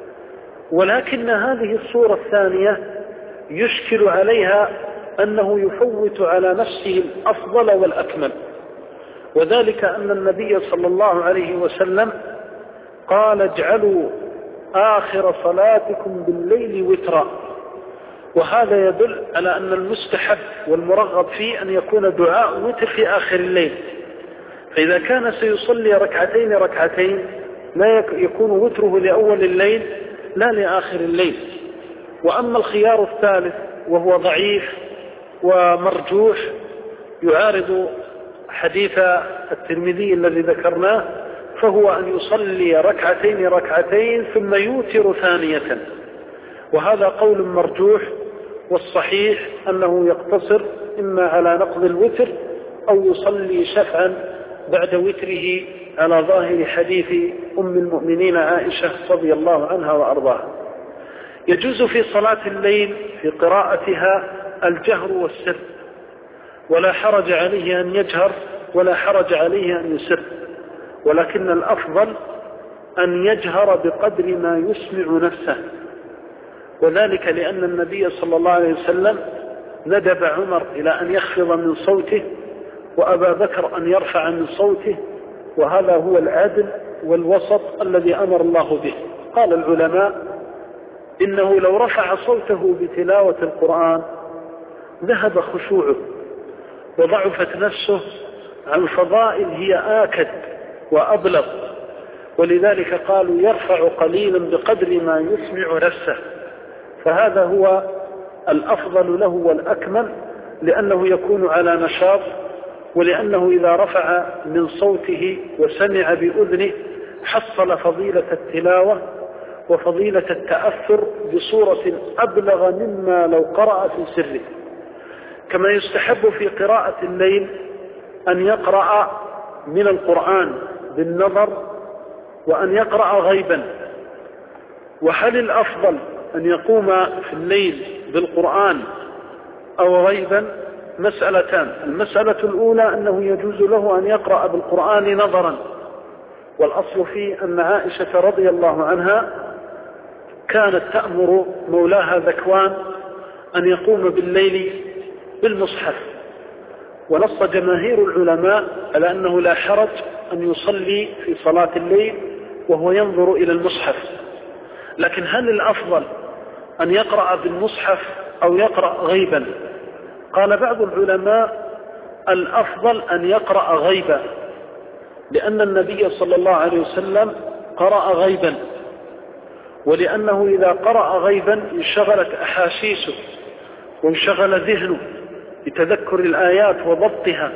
ولكن هذه الصورة الثانية يشكل عليها أنه يفوت على نفسه الأفضل والأكمل، وذلك أن النبي صلى الله عليه وسلم قال اجعلوا آخر صلاتكم بالليل وترا، وهذا يدل على أن المستحب والمرغب فيه أن يكون دعاء وتر في آخر الليل. فإذا كان سيصلي ركعتين لا يكون وتره لأول الليل لا لآخر الليل. وأما الخيار الثالث وهو ضعيف ومرجوح يعارض حديث الترمذي الذي ذكرناه، فهو أن يصلي ركعتين ثم يوتر ثانية، وهذا قول مرجوح، والصحيح أنه يقتصر إما على نقض الوتر أو يصلي شفعا بعد وتره على ظاهر حديث أم المؤمنين عائشة رضي الله عنها وأرضاها. يجوز في صلاة الليل في قراءتها الجهر والسر، ولا حرج عليه أن يجهر ولا حرج عليه أن يسر، ولكن الأفضل أن يجهر بقدر ما يسمع نفسه، وذلك لأن النبي صلى الله عليه وسلم ندب عمر إلى أن يخفض من صوته وأبا بكر أن يرفع من صوته، وهذا هو العدل والوسط الذي أمر الله به. قال العلماء إنه لو رفع صوته بتلاوة القرآن ذهب خشوعه وضعفت نفسه عن فضائل هي آكد وأبلغ، ولذلك قالوا يرفع قليلا بقدر ما يسمع نفسه، فهذا هو الأفضل له والأكمل، لأنه يكون على نشاط، ولأنه إذا رفع من صوته وسمع بأذنه حصل فضيلة التلاوة وفضيلة التأثر بصورة أبلغ مما لو قرأ في سره. كما يستحب في قراءة الليل أن يقرأ من القرآن بالنظر وأن يقرأ غيبا. وهل الأفضل أن يقوم في الليل بالقرآن أو غيبا؟ مسألتان. المسألة الأولى أنه يجوز له أن يقرأ بالقرآن نظرا، والأصل فيه أن عائشة رضي الله عنها كانت تأمر مولاها ذكوان أن يقوم بالليل بالمصحف، ونص جماهير العلماء على أنه لا حرج أن يصلي في صلاة الليل وهو ينظر إلى المصحف. لكن هل الأفضل أن يقرأ بالمصحف أو يقرأ غيبا؟ قال بعض العلماء الأفضل أن يقرأ غيبا، لأن النبي صلى الله عليه وسلم قرأ غيبا، ولأنه إذا قرأ غيبا انشغلت أحاسيسه وانشغل ذهنه بتذكر الآيات وضبطها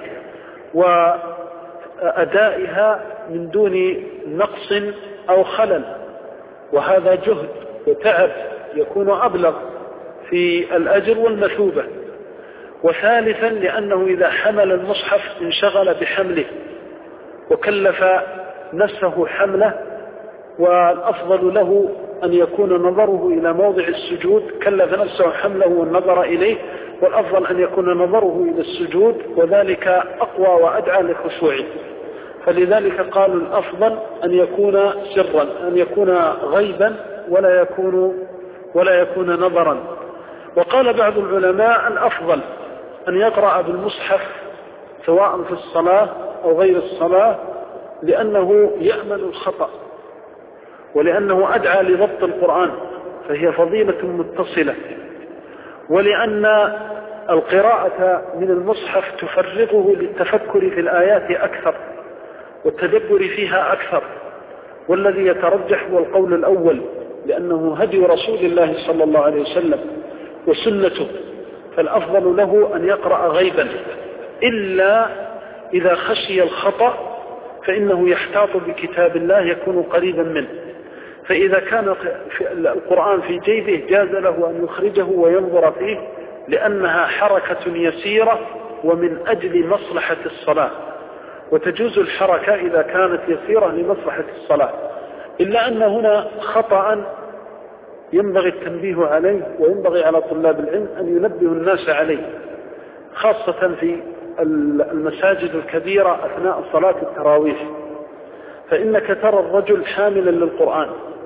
وأدائها من دون نقص أو خلل، وهذا جهد وتعب يكون أبلغ في الأجر والمثوبة. وثالثا لأنه إذا حمل المصحف انشغل بحمله وكلف نفسه حمله، والأفضل له أن يكون نظره إلى موضع السجود، كلف نفسه حمله والنظر إليه، والأفضل أن يكون نظره إلى السجود، وذلك أقوى وأدعى لخشوعه. فلذلك قالوا الأفضل أن يكون سرا، أن يكون غيبا ولا يكون نظرا. وقال بعض العلماء الأفضل أن يقرأ بالمصحف سواء في الصلاة أو غير الصلاة، لأنه يأمن الخطأ ولأنه أدعى لضبط القرآن، فهي فضيلة متصلة، ولأن القراءة من المصحف تفرغه للتفكر في الآيات أكثر والتدبر فيها أكثر، والذي يترجح هو القول الأول، لأنه هدي رسول الله صلى الله عليه وسلم وسنته، فالأفضل له أن يقرأ غيبا، إلا إذا خشي الخطأ فإنه يحتاط بكتاب الله يكون قريبا منه، فإذا كان القرآن في جيبه جاز له أن يخرجه وينظر فيه، لأنها حركة يسيرة ومن أجل مصلحة الصلاة، وتجوز الحركة إذا كانت يسيرة لمصلحة الصلاة. إلا أن هنا خطأ ينبغي التنبيه عليه، وينبغي على طلاب العلم أن ينبهوا الناس عليه، خاصة في المساجد الكبيرة أثناء صلاة التراويح، فإنك ترى الرجل حاملا للقرآن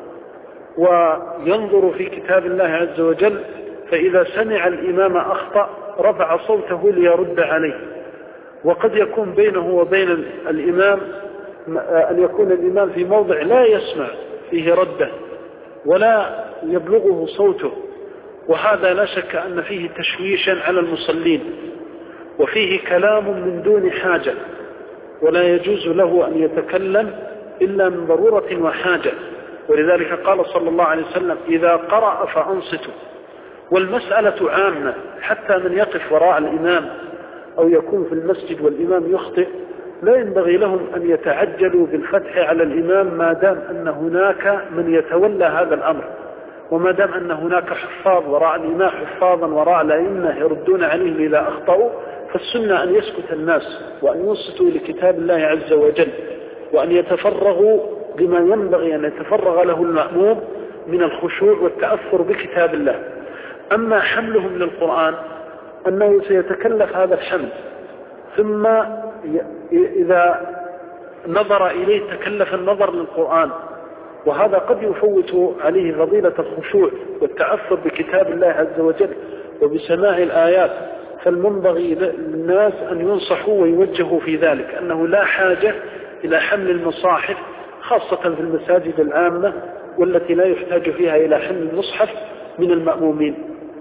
وينظر في كتاب الله عز وجل، فإذا سمع الإمام أخطأ رفع صوته ليرد عليه، وقد يكون بينه وبين الإمام أن يكون الإمام في موضع لا يسمع فيه رده ولا يبلغه صوته، وهذا لا شك أن فيه تشويشا على المصلين، وفيه كلام من دون حاجة، ولا يجوز له أن يتكلم إلا من ضرورة وحاجة. ولذلك قال صلى الله عليه وسلم إذا قرأ فأنصتوا. والمسألة عامة، حتى من يقف وراء الإمام أو يكون في المسجد والإمام يخطئ لا ينبغي لهم أن يتعجلوا بالفتح على الإمام ما دام أن هناك من يتولى هذا الأمر، وما دام أن هناك حفاظ وراء الإمام، حفاظا وراء الأئمة يردون عليهم إذا أخطأوا، فالسنة أن يسكت الناس وأن ينصتوا لكتاب الله عز وجل، وأن يتفرغوا لما ينبغي أن يتفرغ له المأموم من الخشوع والتأثر بكتاب الله. أما حملهم للقرآن أنه سيتكلف هذا الحمل، ثم إذا نظر إليه تكلف النظر للقرآن، وهذا قد يفوت عليه فضيلة الخشوع والتأثر بكتاب الله عز وجل وبسماع الآيات. فالمنبغي للناس أن ينصحوا ويوجهوا في ذلك، أنه لا حاجة إلى حمل المصاحف خاصة في المساجد العامة والتي لا يحتاج فيها إلى حمل المصحف من المأمومين.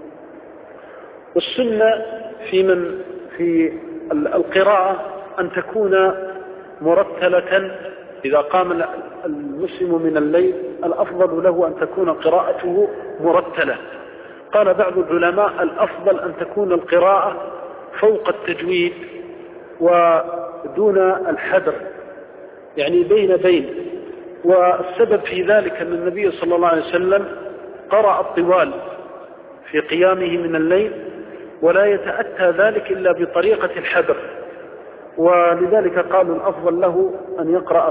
والسنة في القراءة أن تكون مرتلة. إذا قام المسلم من الليل الأفضل له أن تكون قراءته مرتلة. قال بعض العلماء الأفضل أن تكون القراءة فوق التجويد ودون الحدر، يعني بين. والسبب في ذلك أن النبي صلى الله عليه وسلم قرأ الطوال في قيامه من الليل، ولا يتأتى ذلك إلا بطريقة الحدر، ولذلك قالوا الأفضل له أن يقرأ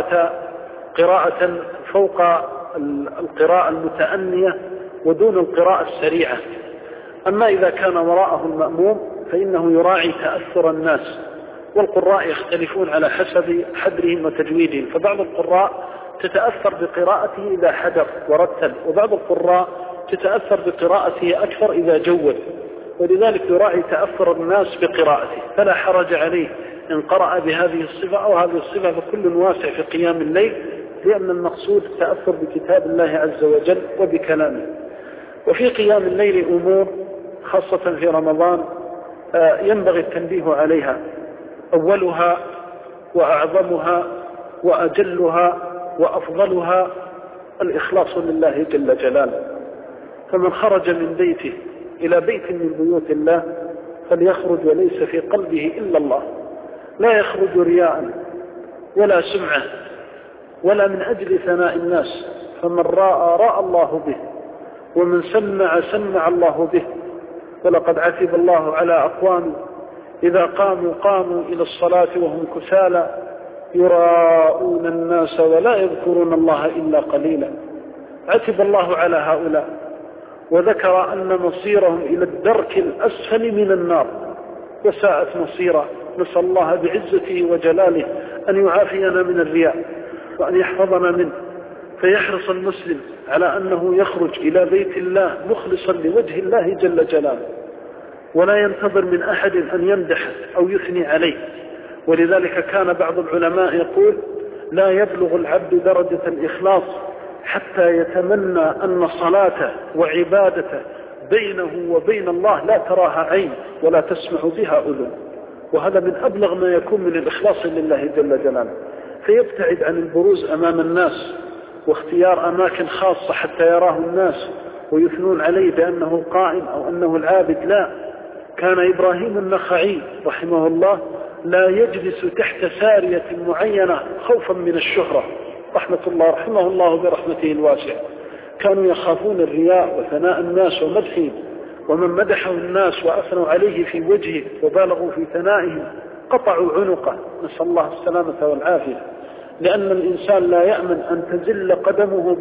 قراءة فوق القراءة المتأنية ودون القراءة السريعة. أما إذا كان وراءه المأموم فإنه يراعي تأثر الناس، والقراء يختلفون على حسب حدرهم وتجويدهم، فبعض القراء تتأثر بقراءته إذا حدر ورتل، وبعض القراء تتأثر بقراءته أكثر إذا جود، ولذلك يراعي تأثر الناس بقراءته، فلا حرج عليه إن قرأ بهذه الصفة أو هذه الصفة، فكل واسع في قيام الليل، لأن المقصود التأثر بكتاب الله عز وجل وبكلامه. وفي قيام الليل أمور خاصة في رمضان ينبغي التنبيه عليها. أولها وأعظمها وأجلها وأفضلها الإخلاص لله جل جلاله. فمن خرج من بيته إلى بيت من بيوت الله فليخرج وليس في قلبه إلا الله، لا يخرج رياء ولا سمعة ولا من أجل ثناء الناس، فمن راى الله به، ومن سمع الله به. ولقد عتب الله على أقوام إذا قاموا إلى الصلاة وهم كسالى يراءون الناس ولا يذكرون الله إلا قليلا. عتب الله على هؤلاء، وذكر أن مصيرهم إلى الدرك الأسفل من النار، وساءت مصيرا. نسأل الله بعزته وجلاله أن يعافينا من الرياء وأن يحفظنا منه. فيحرص المسلم على أنه يخرج إلى بيت الله مخلصا لوجه الله جل جلاله، ولا ينتظر من أحد أن يمدح أو يثني عليه. ولذلك كان بعض العلماء يقول: لا يبلغ العبد درجة الإخلاص حتى يتمنى أن صلاته وعبادته بينه وبين الله لا تراها عين ولا تسمع بها أذن. وهذا من أبلغ ما يكون من الإخلاص لله جل جلاله. فيبتعد عن البروز أمام الناس واختيار أماكن خاصة حتى يراه الناس ويثنون عليه بأنه القائم أو أنه العابد. لا، كان إبراهيم النخعي رحمه الله لا يجلس تحت سارية معينة خوفا من الشهرة رحمه الله برحمته الواسعة. كانوا يخافون الرياء وثناء الناس ومدحهم، ومن مدحه الناس وأثنوا عليه في وجهه وبالغوا في ثنائهم قطعوا عنقه، نسأل الله السلامة والعافية. لأن الإنسان لا يأمن أن تزل قدمه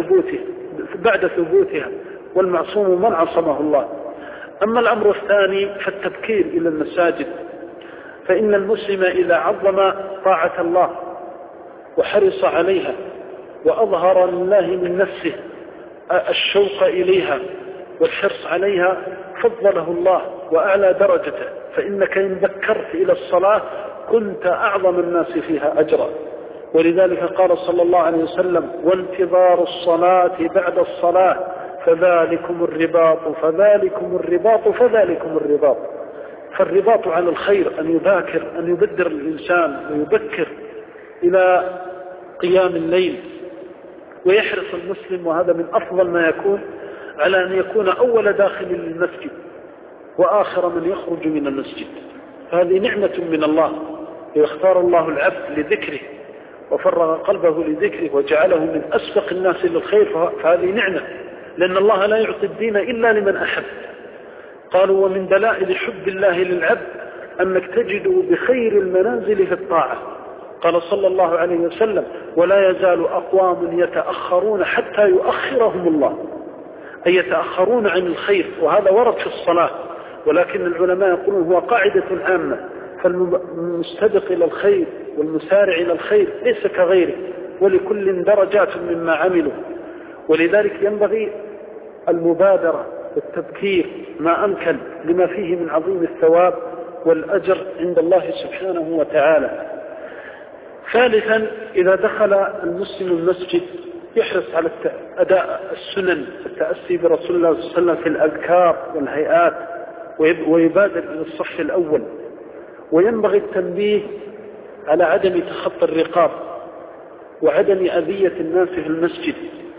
بعد ثبوتها، والمعصوم من عصمه الله. أما الأمر الثاني فالتبكير إلى المساجد، فإن المسلم إذا عظم طاعة الله وحرص عليها وأظهر لله من نفسه الشوق إليها والحرص عليها فضله الله وأعلى درجته. فإنك إن بكرت إلى الصلاة كنت أعظم الناس فيها أجرا. ولذلك قال صلى الله عليه وسلم: وانتظار الصلاة بعد الصلاة فذلكم الرباط فذلكم الرباط فذلكم الرباط. فالرباط على الخير أن يباكر، أن يبدر الإنسان ويبكر إلى قيام الليل، ويحرص المسلم، وهذا من أفضل ما يكون، على أن يكون أول داخل للمسجد وآخر من يخرج من المسجد. فهذه نعمة من الله، يختار الله العبد لذكره وفرغ قلبه لذكره وجعله من أسبق الناس للخير، فهذه نعمة، لأن الله لا يعطي الدين إلا لمن أحب. قالوا: ومن دلائل حب الله للعبد أنك تجده بخير المنازل في الطاعة. قال صلى الله عليه وسلم: ولا يزال أقوام يتأخرون حتى يؤخرهم الله، أي يتأخرون عن الخير. وهذا ورد في الصلاة، ولكن العلماء يقولون هو قاعدة عامة، فالمستبق إلى الخير والمسارع إلى الخير ليس كغيره، ولكل درجات مما عملوا. ولذلك ينبغي المبادرة والتبكير ما أمكن لما فيه من عظيم الثواب والأجر عند الله سبحانه وتعالى. ثالثا، إذا دخل المسلم المسجد يحرص على أداء السنن، التأسي برسول الله صلى الله عليه وسلم في الأذكار والهيئات، ويبادر إلى الصف الأول. وينبغي التنبيه على عدم تخطي الرقاب وعدم أذية الناس في المسجد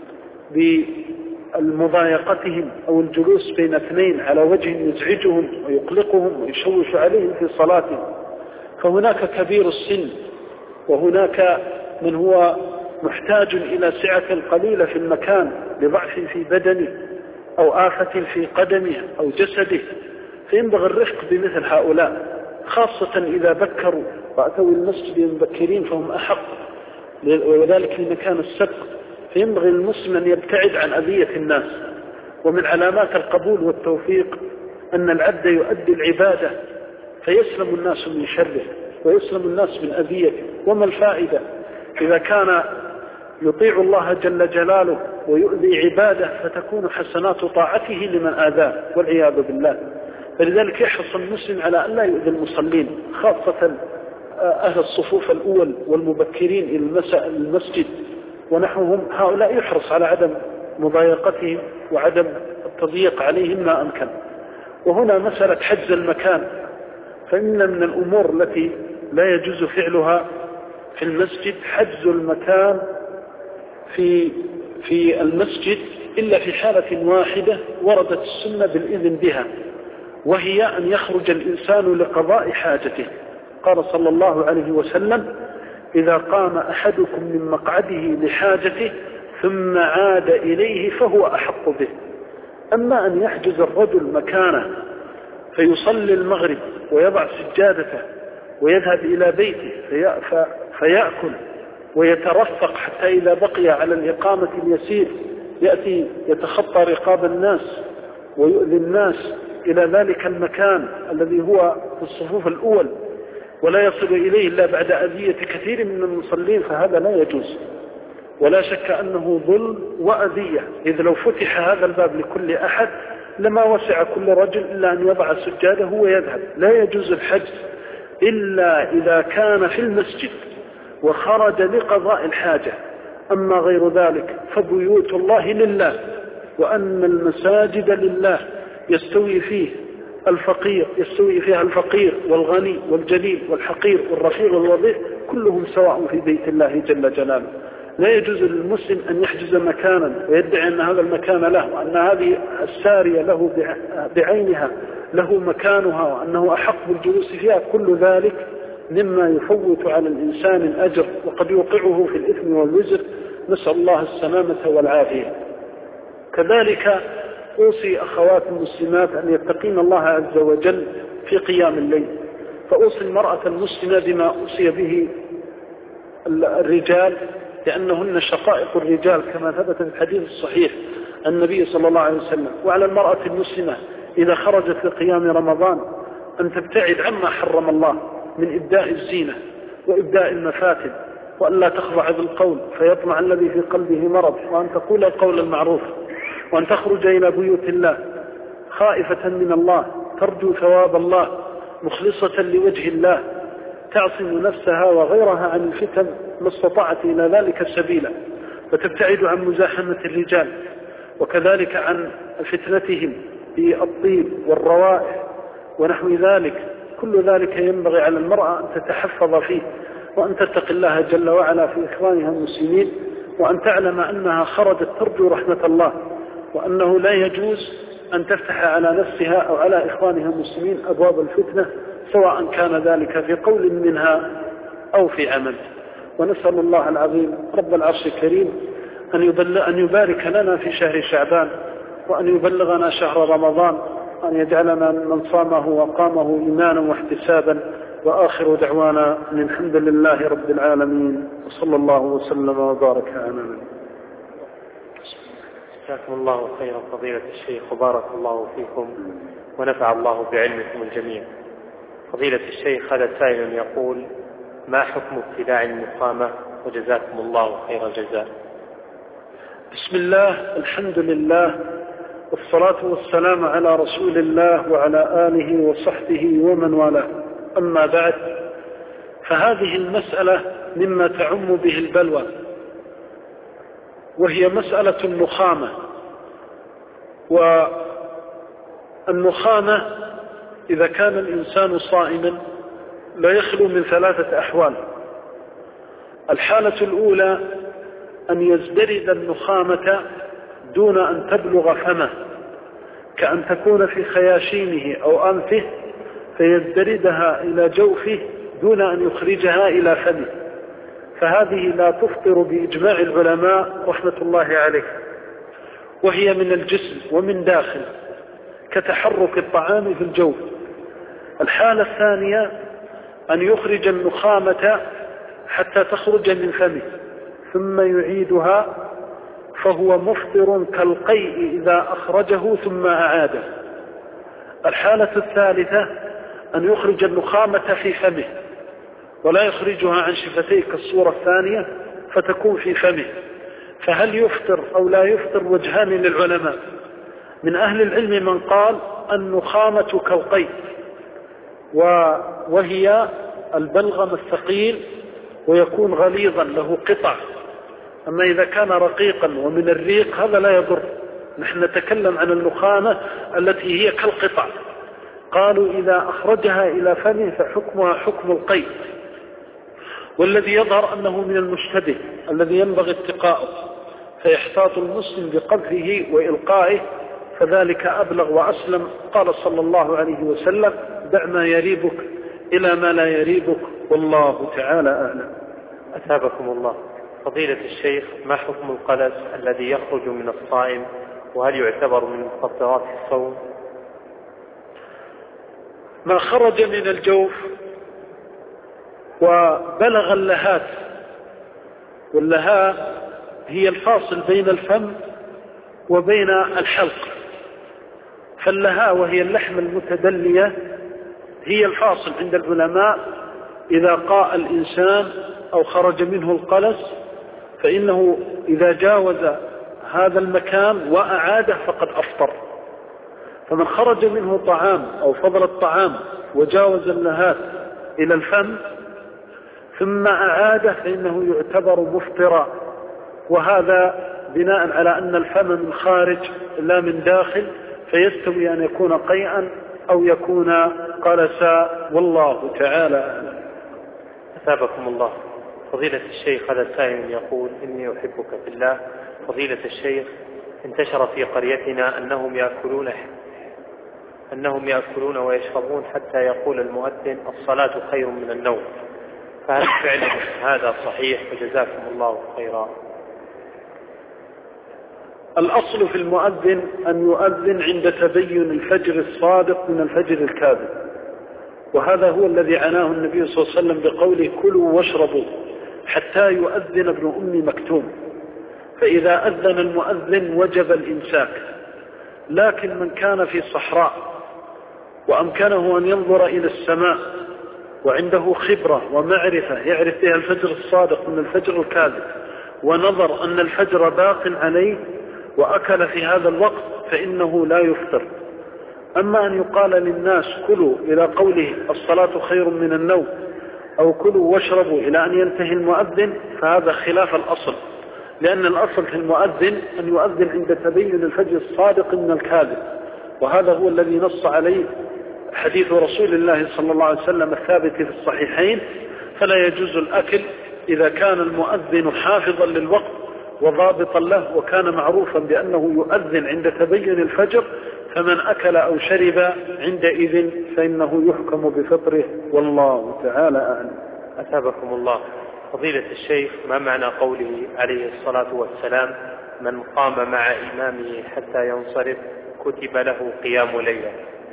بمضايقتهم أو الجلوس بين اثنين على وجه يزعجهم ويقلقهم ويشوش عليهم في صلاتهم. فهناك كبير السن، وهناك من هو محتاج إلى سعة قليلة في المكان لضعف في بدنه أو آفة في قدمه أو جسده، فينبغي الرفق بمثل هؤلاء، خاصة إذا بكروا وأتوا المسجد مبكرين فهم أحق، وذلك لمكان السبق. فينبغي المسلم أن يبتعد عن أذية الناس. ومن علامات القبول والتوفيق أن العبد يؤدي العبادة فيسلم الناس من شره ويسلم الناس من أذيته. وما الفائدة إذا كان يطيع الله جل جلاله ويؤذي عباده فتكون حسنات طاعته لمن آذاه والعياذ بالله. فلذلك يحرص المسلم على أن لا يؤذي المصلين، خاصة أهل الصفوف الأول والمبكرين إلى المسجد ونحوهم. هؤلاء يحرص على عدم مضايقتهم وعدم التضييق عليهم ما أمكن. وهنا مسألة حجز المكان، فإن من الأمور التي لا يجوز فعلها في المسجد حجز المكان في المسجد إلا في حالة واحدة وردت السنة بالإذن بها، وهي أن يخرج الإنسان لقضاء حاجته. قال صلى الله عليه وسلم: إذا قام أحدكم من مقعده لحاجته ثم عاد إليه فهو أحق به. أما أن يحجز الرجل مكانه فيصلي المغرب ويضع سجادته ويذهب إلى بيته فيأكل ويترفق حتى إذا بقي على الإقامة اليسير يأتي يتخطى رقاب الناس ويؤذي الناس إلى ذلك المكان الذي هو في الصفوف الأول ولا يصل إليه إلا بعد أذية كثير من المصلين، فهذا لا يجوز. ولا شك أنه ظلم وأذية، إذ لو فتح هذا الباب لكل أحد لما وسع كل رجل إلا أن يضع سجاده ويذهب. لا يجوز الحجز إلا إذا كان في المسجد وخرج لقضاء الحاجة. أما غير ذلك فبيوت الله لله، وأن المساجد لله يستوي فيها الفقير والغني والجليل والحقير والرفيع والوضيع كلهم سواء في بيت الله جل جلاله. لا يجوز للمسلم أن يحجز مكانا ويدعي أن هذا المكان له، وأن هذه السارية له بعينها له مكانها، وأنه أحق بالجلوس فيها. كل ذلك مما يفوت على الإنسان الأجر وقد يوقعه في الإثم والوزر، نسأل الله السلامة والعافية. كذلك أوصي أخوات المسلمات أن يتقين الله عز وجل في قيام الليل، فأوصي المرأة المسلمة بما أوصي به الرجال، لأنهن شقائق الرجال كما ثبت في الحديث الصحيح النبي صلى الله عليه وسلم. وعلى المرأة المسلمة إذا خرجت في قيام رمضان أن تبتعد عما حرم الله من إبداء الزينة وإبداء المفاتن، وأن لا تخضع بالقول فيطمع الذي في قلبه مرض، وأن تقول القول المعروف، وأن تخرج إلى بيوت الله خائفة من الله ترجو ثواب الله مخلصة لوجه الله، تعصم نفسها وغيرها عن الفتن ما استطاعت إلى ذلك سبيلا، فتبتعد عن مزاحمة الرجال وكذلك عن فتنتهم بالطيب والروائح ونحو ذلك. كل ذلك ينبغي على المرأة أن تتحفظ فيه، وأن تتقي الله جل وعلا في إخوانها المسلمين، وأن تعلم أنها خرجت ترجو رحمة الله، وأنه لا يجوز أن تفتح على نفسها أو على إخوانها المسلمين أبواب الفتنة، سواء كان ذلك في قول منها أو في عمل. ونسأل الله العظيم رب العرش الكريم أن يبارك لنا في شهر شعبان، وأن يبلغنا شهر رمضان، وأن يجعلنا من صامه وقامه إيمانا واحتسابا. وآخر دعوانا أن الحمد لله رب العالمين، وصلى الله وسلم وبارك على نبينا. جزاكم الله خيرا فضيلة الشيخ، وبارك الله فيكم ونفع الله بعلمكم الجميع. فضيلة الشيخ، هذا سائل يقول: ما حكم ابتداع المقامة؟ وجزاكم الله خير الجزاء. بسم الله، الحمد لله، والصلاة والسلام على رسول الله وعلى آله وصحبه ومن والاه. أما بعد، فهذه المسألة مما تعم به البلوى، وهي مسألة النخامة. والنخامة إذا كان الإنسان صائما لا يخلو من 3 أحوال. الحالة الأولى أن يزدرد النخامة دون أن تبلغ فمه، كأن تكون في خياشيمه أو أنفه فيزدردها إلى جوفه دون أن يخرجها إلى فمه، فهذه لا تفطر بإجماع العلماء رحمة الله عليه، وهي من الجسم ومن داخل كتحرك الطعام في الجوف. الحالة الثانية أن يخرج النخامة حتى تخرج من فمه ثم يعيدها، فهو مفطر كالقيء إذا أخرجه ثم أعاده. الحالة الثالثة أن يخرج النخامة في فمه ولا يخرجها عن شفتيه كالصورة الثانية فتكون في فمه، فهل يفطر أو لا يفطر؟ وجهان للعلماء. من أهل العلم من قال النخامة كالقيء، وهي البلغم الثقيل ويكون غليظا له قطع، أما إذا كان رقيقا ومن الريق هذا لا يضر. نحن نتكلم عن النخامة التي هي كالقطع. قالوا إذا أخرجها إلى فمه فحكمها حكم القيء، والذي يظهر أنه من المشتبه الذي ينبغي اتقاؤه، فيحتاط المسلم بقذفه وإلقائه، فذلك أبلغ وأسلم. قال صلى الله عليه وسلم: دع ما يريبك إلى ما لا يريبك، والله تعالى أعلم. أثابكم الله. فضيلة الشيخ، ما حكم القلس الذي يخرج من الصائم، وهل يعتبر من مفطرات الصوم؟ ما خرج من الجوف وبلغ اللهات، واللهاء هي الفاصل بين الفم وبين الحلق، فاللهاء وهي اللحم المتدلية هي الفاصل عند العلماء. إذا قاء الإنسان أو خرج منه القلس فإنه إذا جاوز هذا المكان وأعاده فقد أفطر. فمن خرج منه طعام أو فضل الطعام وجاوز اللهات إلى الفم ثم أعاده فإنه يعتبر مفطرا، وهذا بناء على أن الفم من خارج لا من داخل، فيستوي أن يكون قيئا أو يكون قلسا، والله تعالى أعلم. أثابكم الله. فضيلة الشيخ، هذا سائل يقول: إني أحبك في الله. فضيلة الشيخ، انتشر في قريتنا أنهم يأكلون ويشربون حتى يقول المؤذن: الصلاة خير من النوم، فهل فعلا هذا صحيح؟ وجزاكم الله خيرا. الأصل في المؤذن أن يؤذن عند تبين الفجر الصادق من الفجر الكاذب، وهذا هو الذي عناه النبي صلى الله عليه وسلم بقوله: كلوا واشربوا حتى يؤذن ابن أم مكتوم. فإذا أذن المؤذن وجب الإمساك. لكن من كان في صحراء وأمكنه أن ينظر إلى السماء وعنده خبرة ومعرفة يعرف بها الفجر الصادق من الفجر الكاذب، ونظر أن الفجر باق عليه وأكل في هذا الوقت، فإنه لا يفطر. أما أن يقال للناس كلوا إلى قوله الصلاة خير من النوم أو كلوا واشربوا إلى أن ينتهي المؤذن، فهذا خلاف الأصل، لأن الأصل في المؤذن أن يؤذن عند تبين الفجر الصادق من الكاذب، وهذا هو الذي نص عليه حديث رسول الله صلى الله عليه وسلم الثابت في الصحيحين: فلا يجوز الأكل إذا كان المؤذن حافظا للوقت وضابطا له وكان معروفا بأنه يؤذن عند تبين الفجر، فمن أكل أو شرب عندئذ فإنه يحكم بفطره، والله تعالى أعلم. أثابكم الله. فضيلة الشيخ، ما معنى قوله عليه الصلاة والسلام: من قام مع إمامه حتى ينصرف كتب له قيام ليلة؟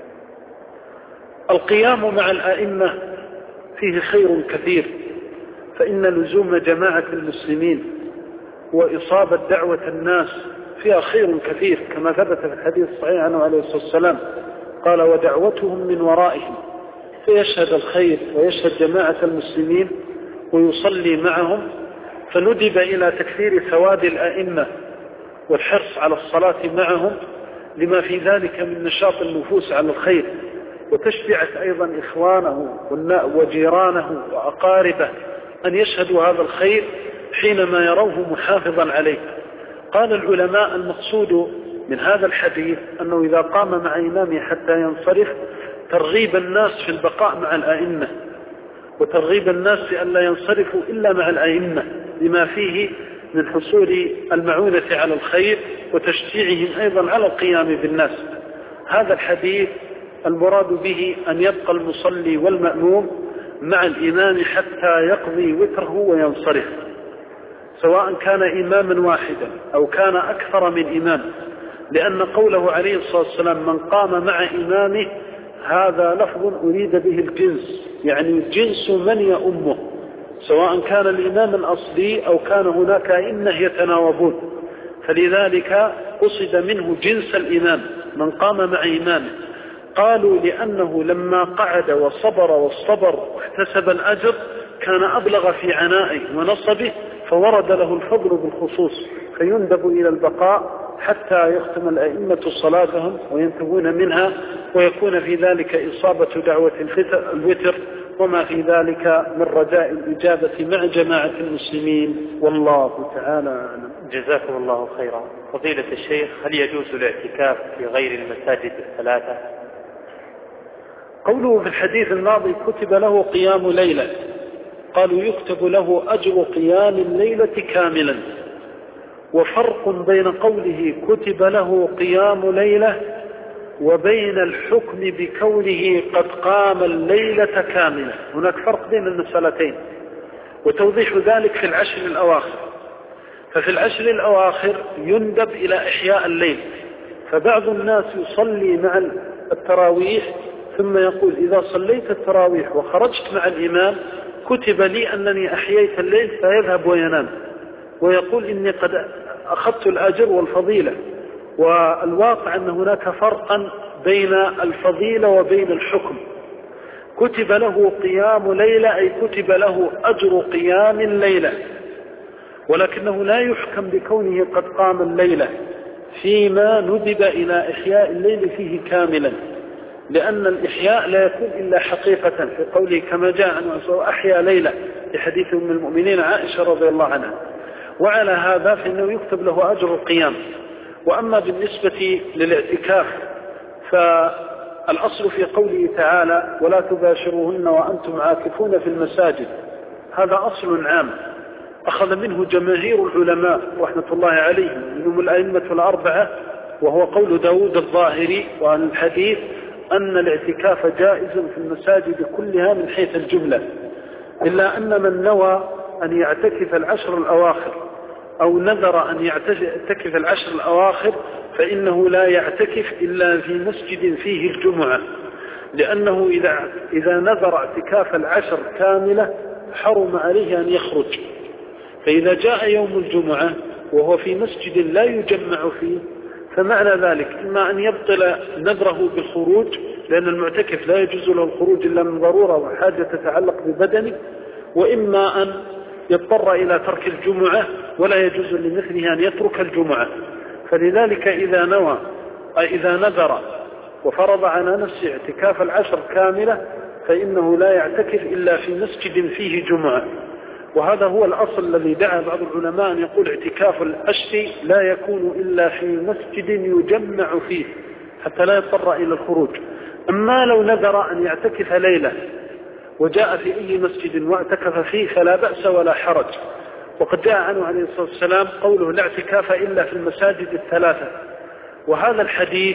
القيام مع الأئمة فيه خير كثير، فإن لزوم جماعة المسلمين وإصابة دعوة الناس فيها خير كثير، كما ثبت في الحديث الصحيح عنه عليه الصلاة والسلام قال: ودعوتهم من ورائهم، فيشهد الخير ويشهد جماعة المسلمين ويصلي معهم، فندب إلى تكثير سواد الأئمة والحرص على الصلاة معهم لما في ذلك من نشاط النفوس على الخير، وتشجعت أيضا إخوانه وجيرانه وأقاربه أن يشهدوا هذا الخير حينما يروه محافظا عليه. قال العلماء المقصود من هذا الحديث أنه إذا قام مع إمامه حتى ينصرف ترغيب الناس في البقاء مع الأئمة، وترغيب الناس أن لا ينصرفوا إلا مع الأئمة لما فيه من حصول المعونة على الخير وتشجيعهم أيضا على القيام بالناس. هذا الحديث المراد به أن يبقى المصلي والمأموم مع الإمام حتى يقضي وتره وينصرف، سواء كان إماما واحدا أو كان أكثر من إمام، لأن قوله عليه الصلاة والسلام من قام مع إمامه هذا لفظ أريد به الجنس، يعني جنس من يؤمه، سواء كان الإمام الأصلي أو كان هناك أئمة يتناوبون، فلذلك قصد منه جنس الإمام من قام مع إمامه. قالوا لأنه لما قعد وصبر واحتسب الأجر كان أبلغ في عنائه ونصبه، فورد له الفضل بالخصوص، فيندب إلى البقاء حتى يختم الأئمة صلاتهم وينتهون منها، ويكون في ذلك إصابة دعوة الوتر وما في ذلك من رجاء الإجابة مع جماعة المسلمين، والله تعالى أعلم. جزاكم الله خيرا. فضيلة الشيخ، هل يجوز الاعتكاف في غير المساجد الثلاثة؟ قوله في الحديث الماضي كتب له قيام ليلة، قالوا يكتب له أجر قيام الليلة كاملا، وفرق بين قوله كتب له قيام ليلة وبين الحكم بكونه قد قام الليلة كاملة. هناك فرق بين المسألتين، وتوضيح ذلك في العشر الأواخر. ففي العشر الأواخر يندب إلى إحياء الليل، فبعض الناس يصلي مع التراويح ثم يقول إذا صليت التراويح وخرجت مع الإمام كتب لي أنني أحييت الليل، فيذهب وينام ويقول إني قد أخذت الأجر والفضيلة. والواقع أن هناك فرقا بين الفضيلة وبين الحكم. كتب له قيام ليلة أي كتب له أجر قيام الليلة، ولكنه لا يحكم بكونه قد قام الليلة فيما ندب إلى إحياء الليل فيه كاملا، لأن الإحياء لا يكون إلا حقيقة في قوله كما جاء عنه أحيا ليلة لحديث من المؤمنين عائشة رضي الله عنها. وعلى هذا فإنه يكتب له أجر القيام. وأما بالنسبة للاعتكاف فالأصل في قوله تعالى ولا تباشروهن وأنتم عاكفون في المساجد، هذا أصل عام أخذ منه جماهير العلماء رحمة الله عليهم منهم الأئمة الأربعة، وهو قول داود الظاهري وعن الحديث أن الاعتكاف جائز في المساجد كلها من حيث الجملة، إلا أن من نوى أن يعتكف العشر الأواخر أو نذر أن يعتكف العشر الأواخر فإنه لا يعتكف إلا في مسجد فيه الجمعة، لأنه إذا نذر اعتكاف العشر كاملة حرم عليه أن يخرج. فإذا جاء يوم الجمعة وهو في مسجد لا يجمع فيه فمعنى ذلك إما أن يبطل نذره بالخروج، لأن المعتكف لا يجوز له الخروج إلا من ضرورة وحاجة تتعلق ببدنه، وإما أن يضطر إلى ترك الجمعة ولا يجوز لمثله أن يترك الجمعة. فلذلك إذا نذر وفرض على نفسه اعتكاف العشر كاملة فإنه لا يعتكف إلا في مسجد فيه جمعة. وهذا هو الأصل الذي دعا بعض العلماء أن يقول اعتكاف العشر لا يكون إلا في مسجد يجمع فيه حتى لا يضطر إلى الخروج. أما لو نذر أن يعتكف ليلة وجاء في أي مسجد واعتكف فيه فلا بأس ولا حرج. وقد جاء عنه عليه الصلاة والسلام قوله لا اعتكاف إلا في المساجد الثلاثة. وهذا الحديث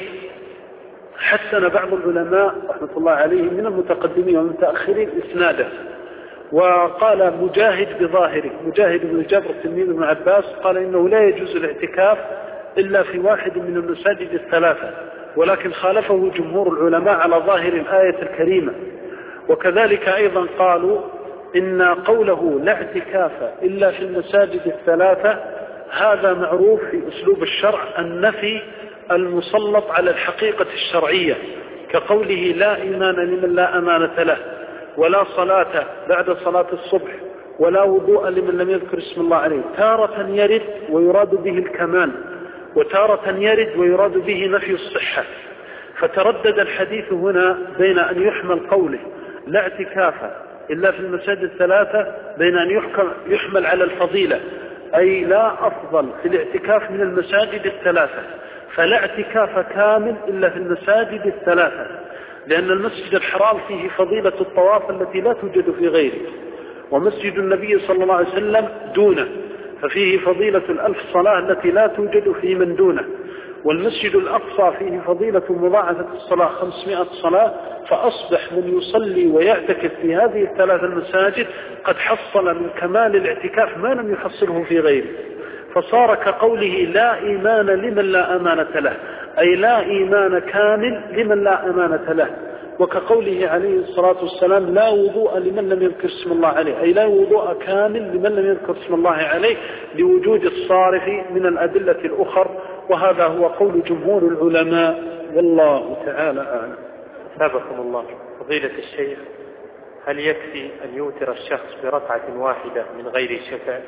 حسن بعض العلماء رحمة الله عليهم من المتقدمين والمتأخرين إسناده، وقال مجاهد بظاهره، مجاهد بن جبر تلميذ ابن عباس قال إنه لا يجوز الاعتكاف إلا في واحد من المساجد الثلاثة، ولكن خالفه جمهور العلماء على ظاهر الآية الكريمة. وكذلك أيضا قالوا إن قوله لا اعتكاف إلا في المساجد الثلاثة هذا معروف في أسلوب الشرع النفي المسلط على الحقيقة الشرعية، كقوله لا إيمان لمن لا أمانة له، ولا صلاة بعد صلاة الصبح، ولا وضوء لمن لم يذكر اسم الله عليه. تارة يرد ويراد به الكمال، وتارة يرد ويراد به نفي الصحة. فتردد الحديث هنا بين أن يحمل قوله لا اعتكاف إلا في المساجد الثلاثة، بين أن يحمل على الفضيلة أي لا أفضل في الاعتكاف من المساجد الثلاثة، فلا اعتكاف كامل إلا في المساجد الثلاثة، لأن المسجد الحرام فيه فضيلة الطواف التي لا توجد في غيره، ومسجد النبي صلى الله عليه وسلم دونه، ففيه فضيلة 1000 صلاة التي لا توجد في من دونه، والمسجد الأقصى فيه فضيلة مضاعفة الصلاة 500 صلاة، فأصبح من يصلي ويعتكف في هذه الثلاث المساجد قد حصل من كمال الاعتكاف ما لم يحصله في غيره، فصار كقوله لا إيمان لمن لا أمانة له، أي لا إيمان كامل لمن لا أمانة له، وكقوله عليه الصلاة والسلام لا وضوء لمن لم يذكر اسم الله عليه، أي لا وضوء كامل لمن لم يذكر اسم الله عليه، لوجود الصارف من الأدلة الأخر، وهذا هو قول جمهور العلماء، والله تعالى أعلم. أثابكم الله. فضيلة الشيخ، هل يكفي أن يوتر الشخص بركعة واحدة من غير شفع؟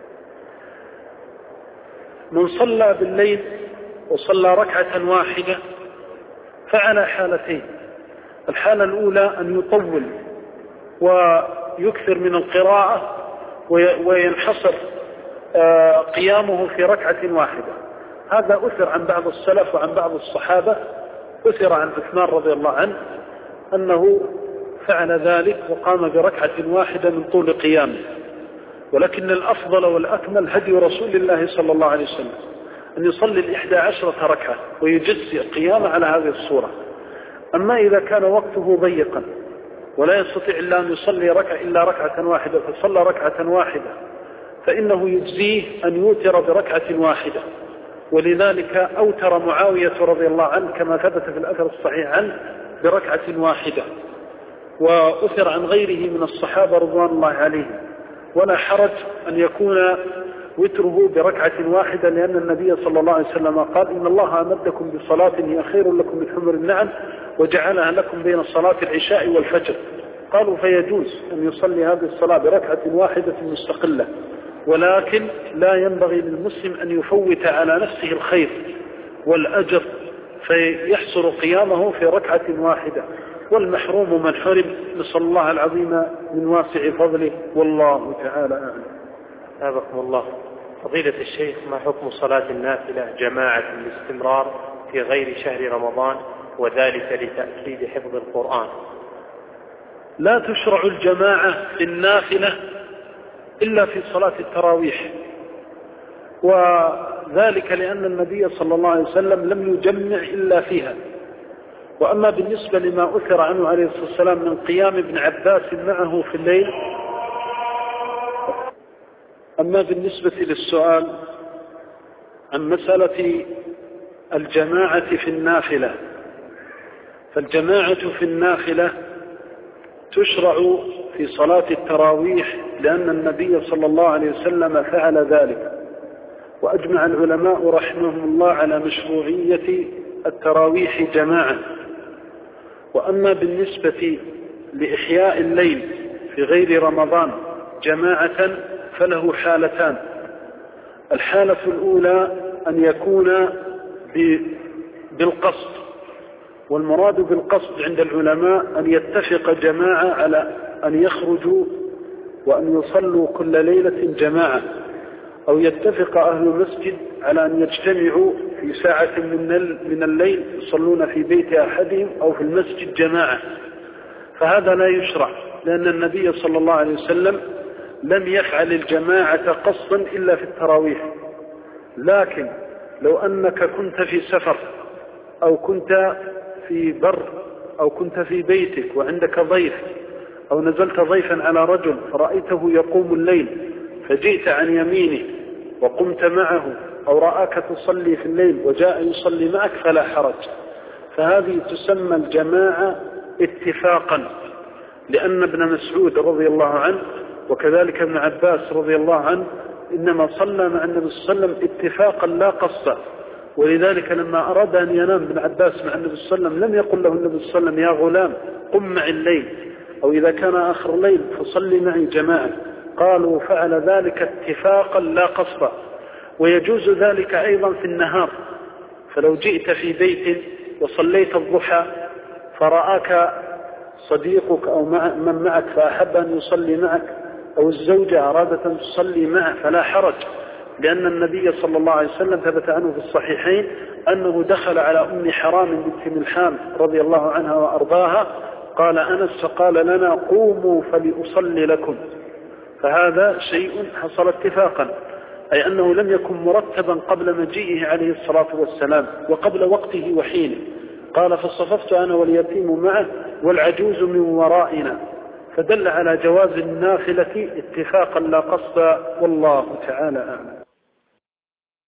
من صلى بالليل وصلى ركعة واحدة فعلى حالتين: الحالة الأولى أن يطول ويكثر من القراءة وينحصر قيامه في ركعة واحدة، هذا أثر عن بعض السلف وعن بعض الصحابة، أثر عن عثمان رضي الله عنه أنه فعل ذلك وقام بركعة واحدة من طول قيامه، ولكن الأفضل والأكمل هدي رسول الله صلى الله عليه وسلم أن يصلي 11 ركعة ويجزئ قيامه على هذه الصورة. أما إذا كان وقته ضيقا ولا يستطيع إلا أن يصلي إلا ركعة واحدة فصلى ركعة واحدة، فإنه يجزيه أن يوتر بركعة واحدة، ولذلك أوتر معاوية رضي الله عنه كما ثبت في الأثر الصحيح عنه بركعة واحدة، وأثر عن غيره من الصحابة رضوان الله عليهم، ولا حرج أن يكون وتره بركعة واحدة، لأن النبي صلى الله عليه وسلم قال إن الله أمدكم بصلاة هي خير لكم من حمر النعم وجعلها لكم بين صلاة العشاء والفجر. قالوا فيجوز أن يصلي هذه الصلاة بركعة واحدة مستقلة، ولكن لا ينبغي للمسلم أن يفوت على نفسه الخير والأجر فيحصر قيامه في ركعة واحدة، والمحروم من حرم، نسأل الله العظيم من واسع فضله، والله تعالى أعلم. أبقم الله. فضيلة الشيخ، ما حكم صلاة النافلة جماعة باستمرار في غير شهر رمضان وذلك لتأكيد حفظ القرآن؟ لا تشرع الجماعة في النافلة إلا في صلاة التراويح، وذلك لأن النبي صلى الله عليه وسلم لم يجمع إلا فيها. وأما بالنسبة لما أثر عنه عليه الصلاة والسلام من قيام ابن عباس معه في الليل، أما بالنسبة للسؤال عن مسألة الجماعة في النافلة، فالجماعة في النافلة تشرع في صلاة التراويح لأن النبي صلى الله عليه وسلم فعل ذلك، وأجمع العلماء رحمهم الله على مشروعية التراويح جماعة. وأما بالنسبة لإحياء الليل في غير رمضان جماعة فله حالتان: الحالة الأولى أن يكون بالقصد، والمراد بالقصد عند العلماء أن يتفق جماعة على أن يخرجوا وأن يصلوا كل ليلة جماعة، أو يتفق أهل المسجد على أن يجتمعوا في ساعة من الليل يصلون في بيت أحدهم أو في المسجد جماعة، فهذا لا يشرع، لأن النبي صلى الله عليه وسلم لم يفعل الجماعة قصدا إلا في التراويح. لكن لو أنك كنت في سفر أو كنت في بر أو كنت في بيتك وعندك ضيف أو نزلت ضيفا على رجل فرأيته يقوم الليل فجئت عن يمينه وقمت معه، أو رآك تصلي في الليل وجاء يصلي معك، فلا حرج، فهذه تسمى الجماعة اتفاقا، لأن ابن مسعود رضي الله عنه وكذلك ابن عباس رضي الله عنه إنما صلى مع النبي صلى الله عليه وسلم اتفاقا لا قصدا، ولذلك لما أراد أن ينام ابن عباس مع النبي صلى الله عليه وسلم لم يقل له النبي صلى الله عليه وسلم يا غلام قم مع الليل، أو إذا كان آخر الليل فصلي معي جماعة، قالوا فعل ذلك اتفاقا لا قصدا. ويجوز ذلك أيضا في النهار، فلو جئت في بيت وصليت الضحى فرآك صديقك أو من معك فأحب أن يصلي معك، أو الزوجة أرادت أن تصلي معه، فلا حرج، لأن النبي صلى الله عليه وسلم ثبت عنه في الصحيحين أنه دخل على أم حرام بنت ملحان رضي الله عنها وأرضاها، قال أنس فقال لنا قوموا فلأصلي لكم. فهذا شيء حصل اتفاقا، أي أنه لم يكن مرتبا قبل مجيئه عليه الصلاة والسلام وقبل وقته وحينه. قال فصففت أنا واليتيم معه والعجوز من ورائنا، فدل على جواز النافلة اتفاقا لا قصدا، والله تعالى أعلم.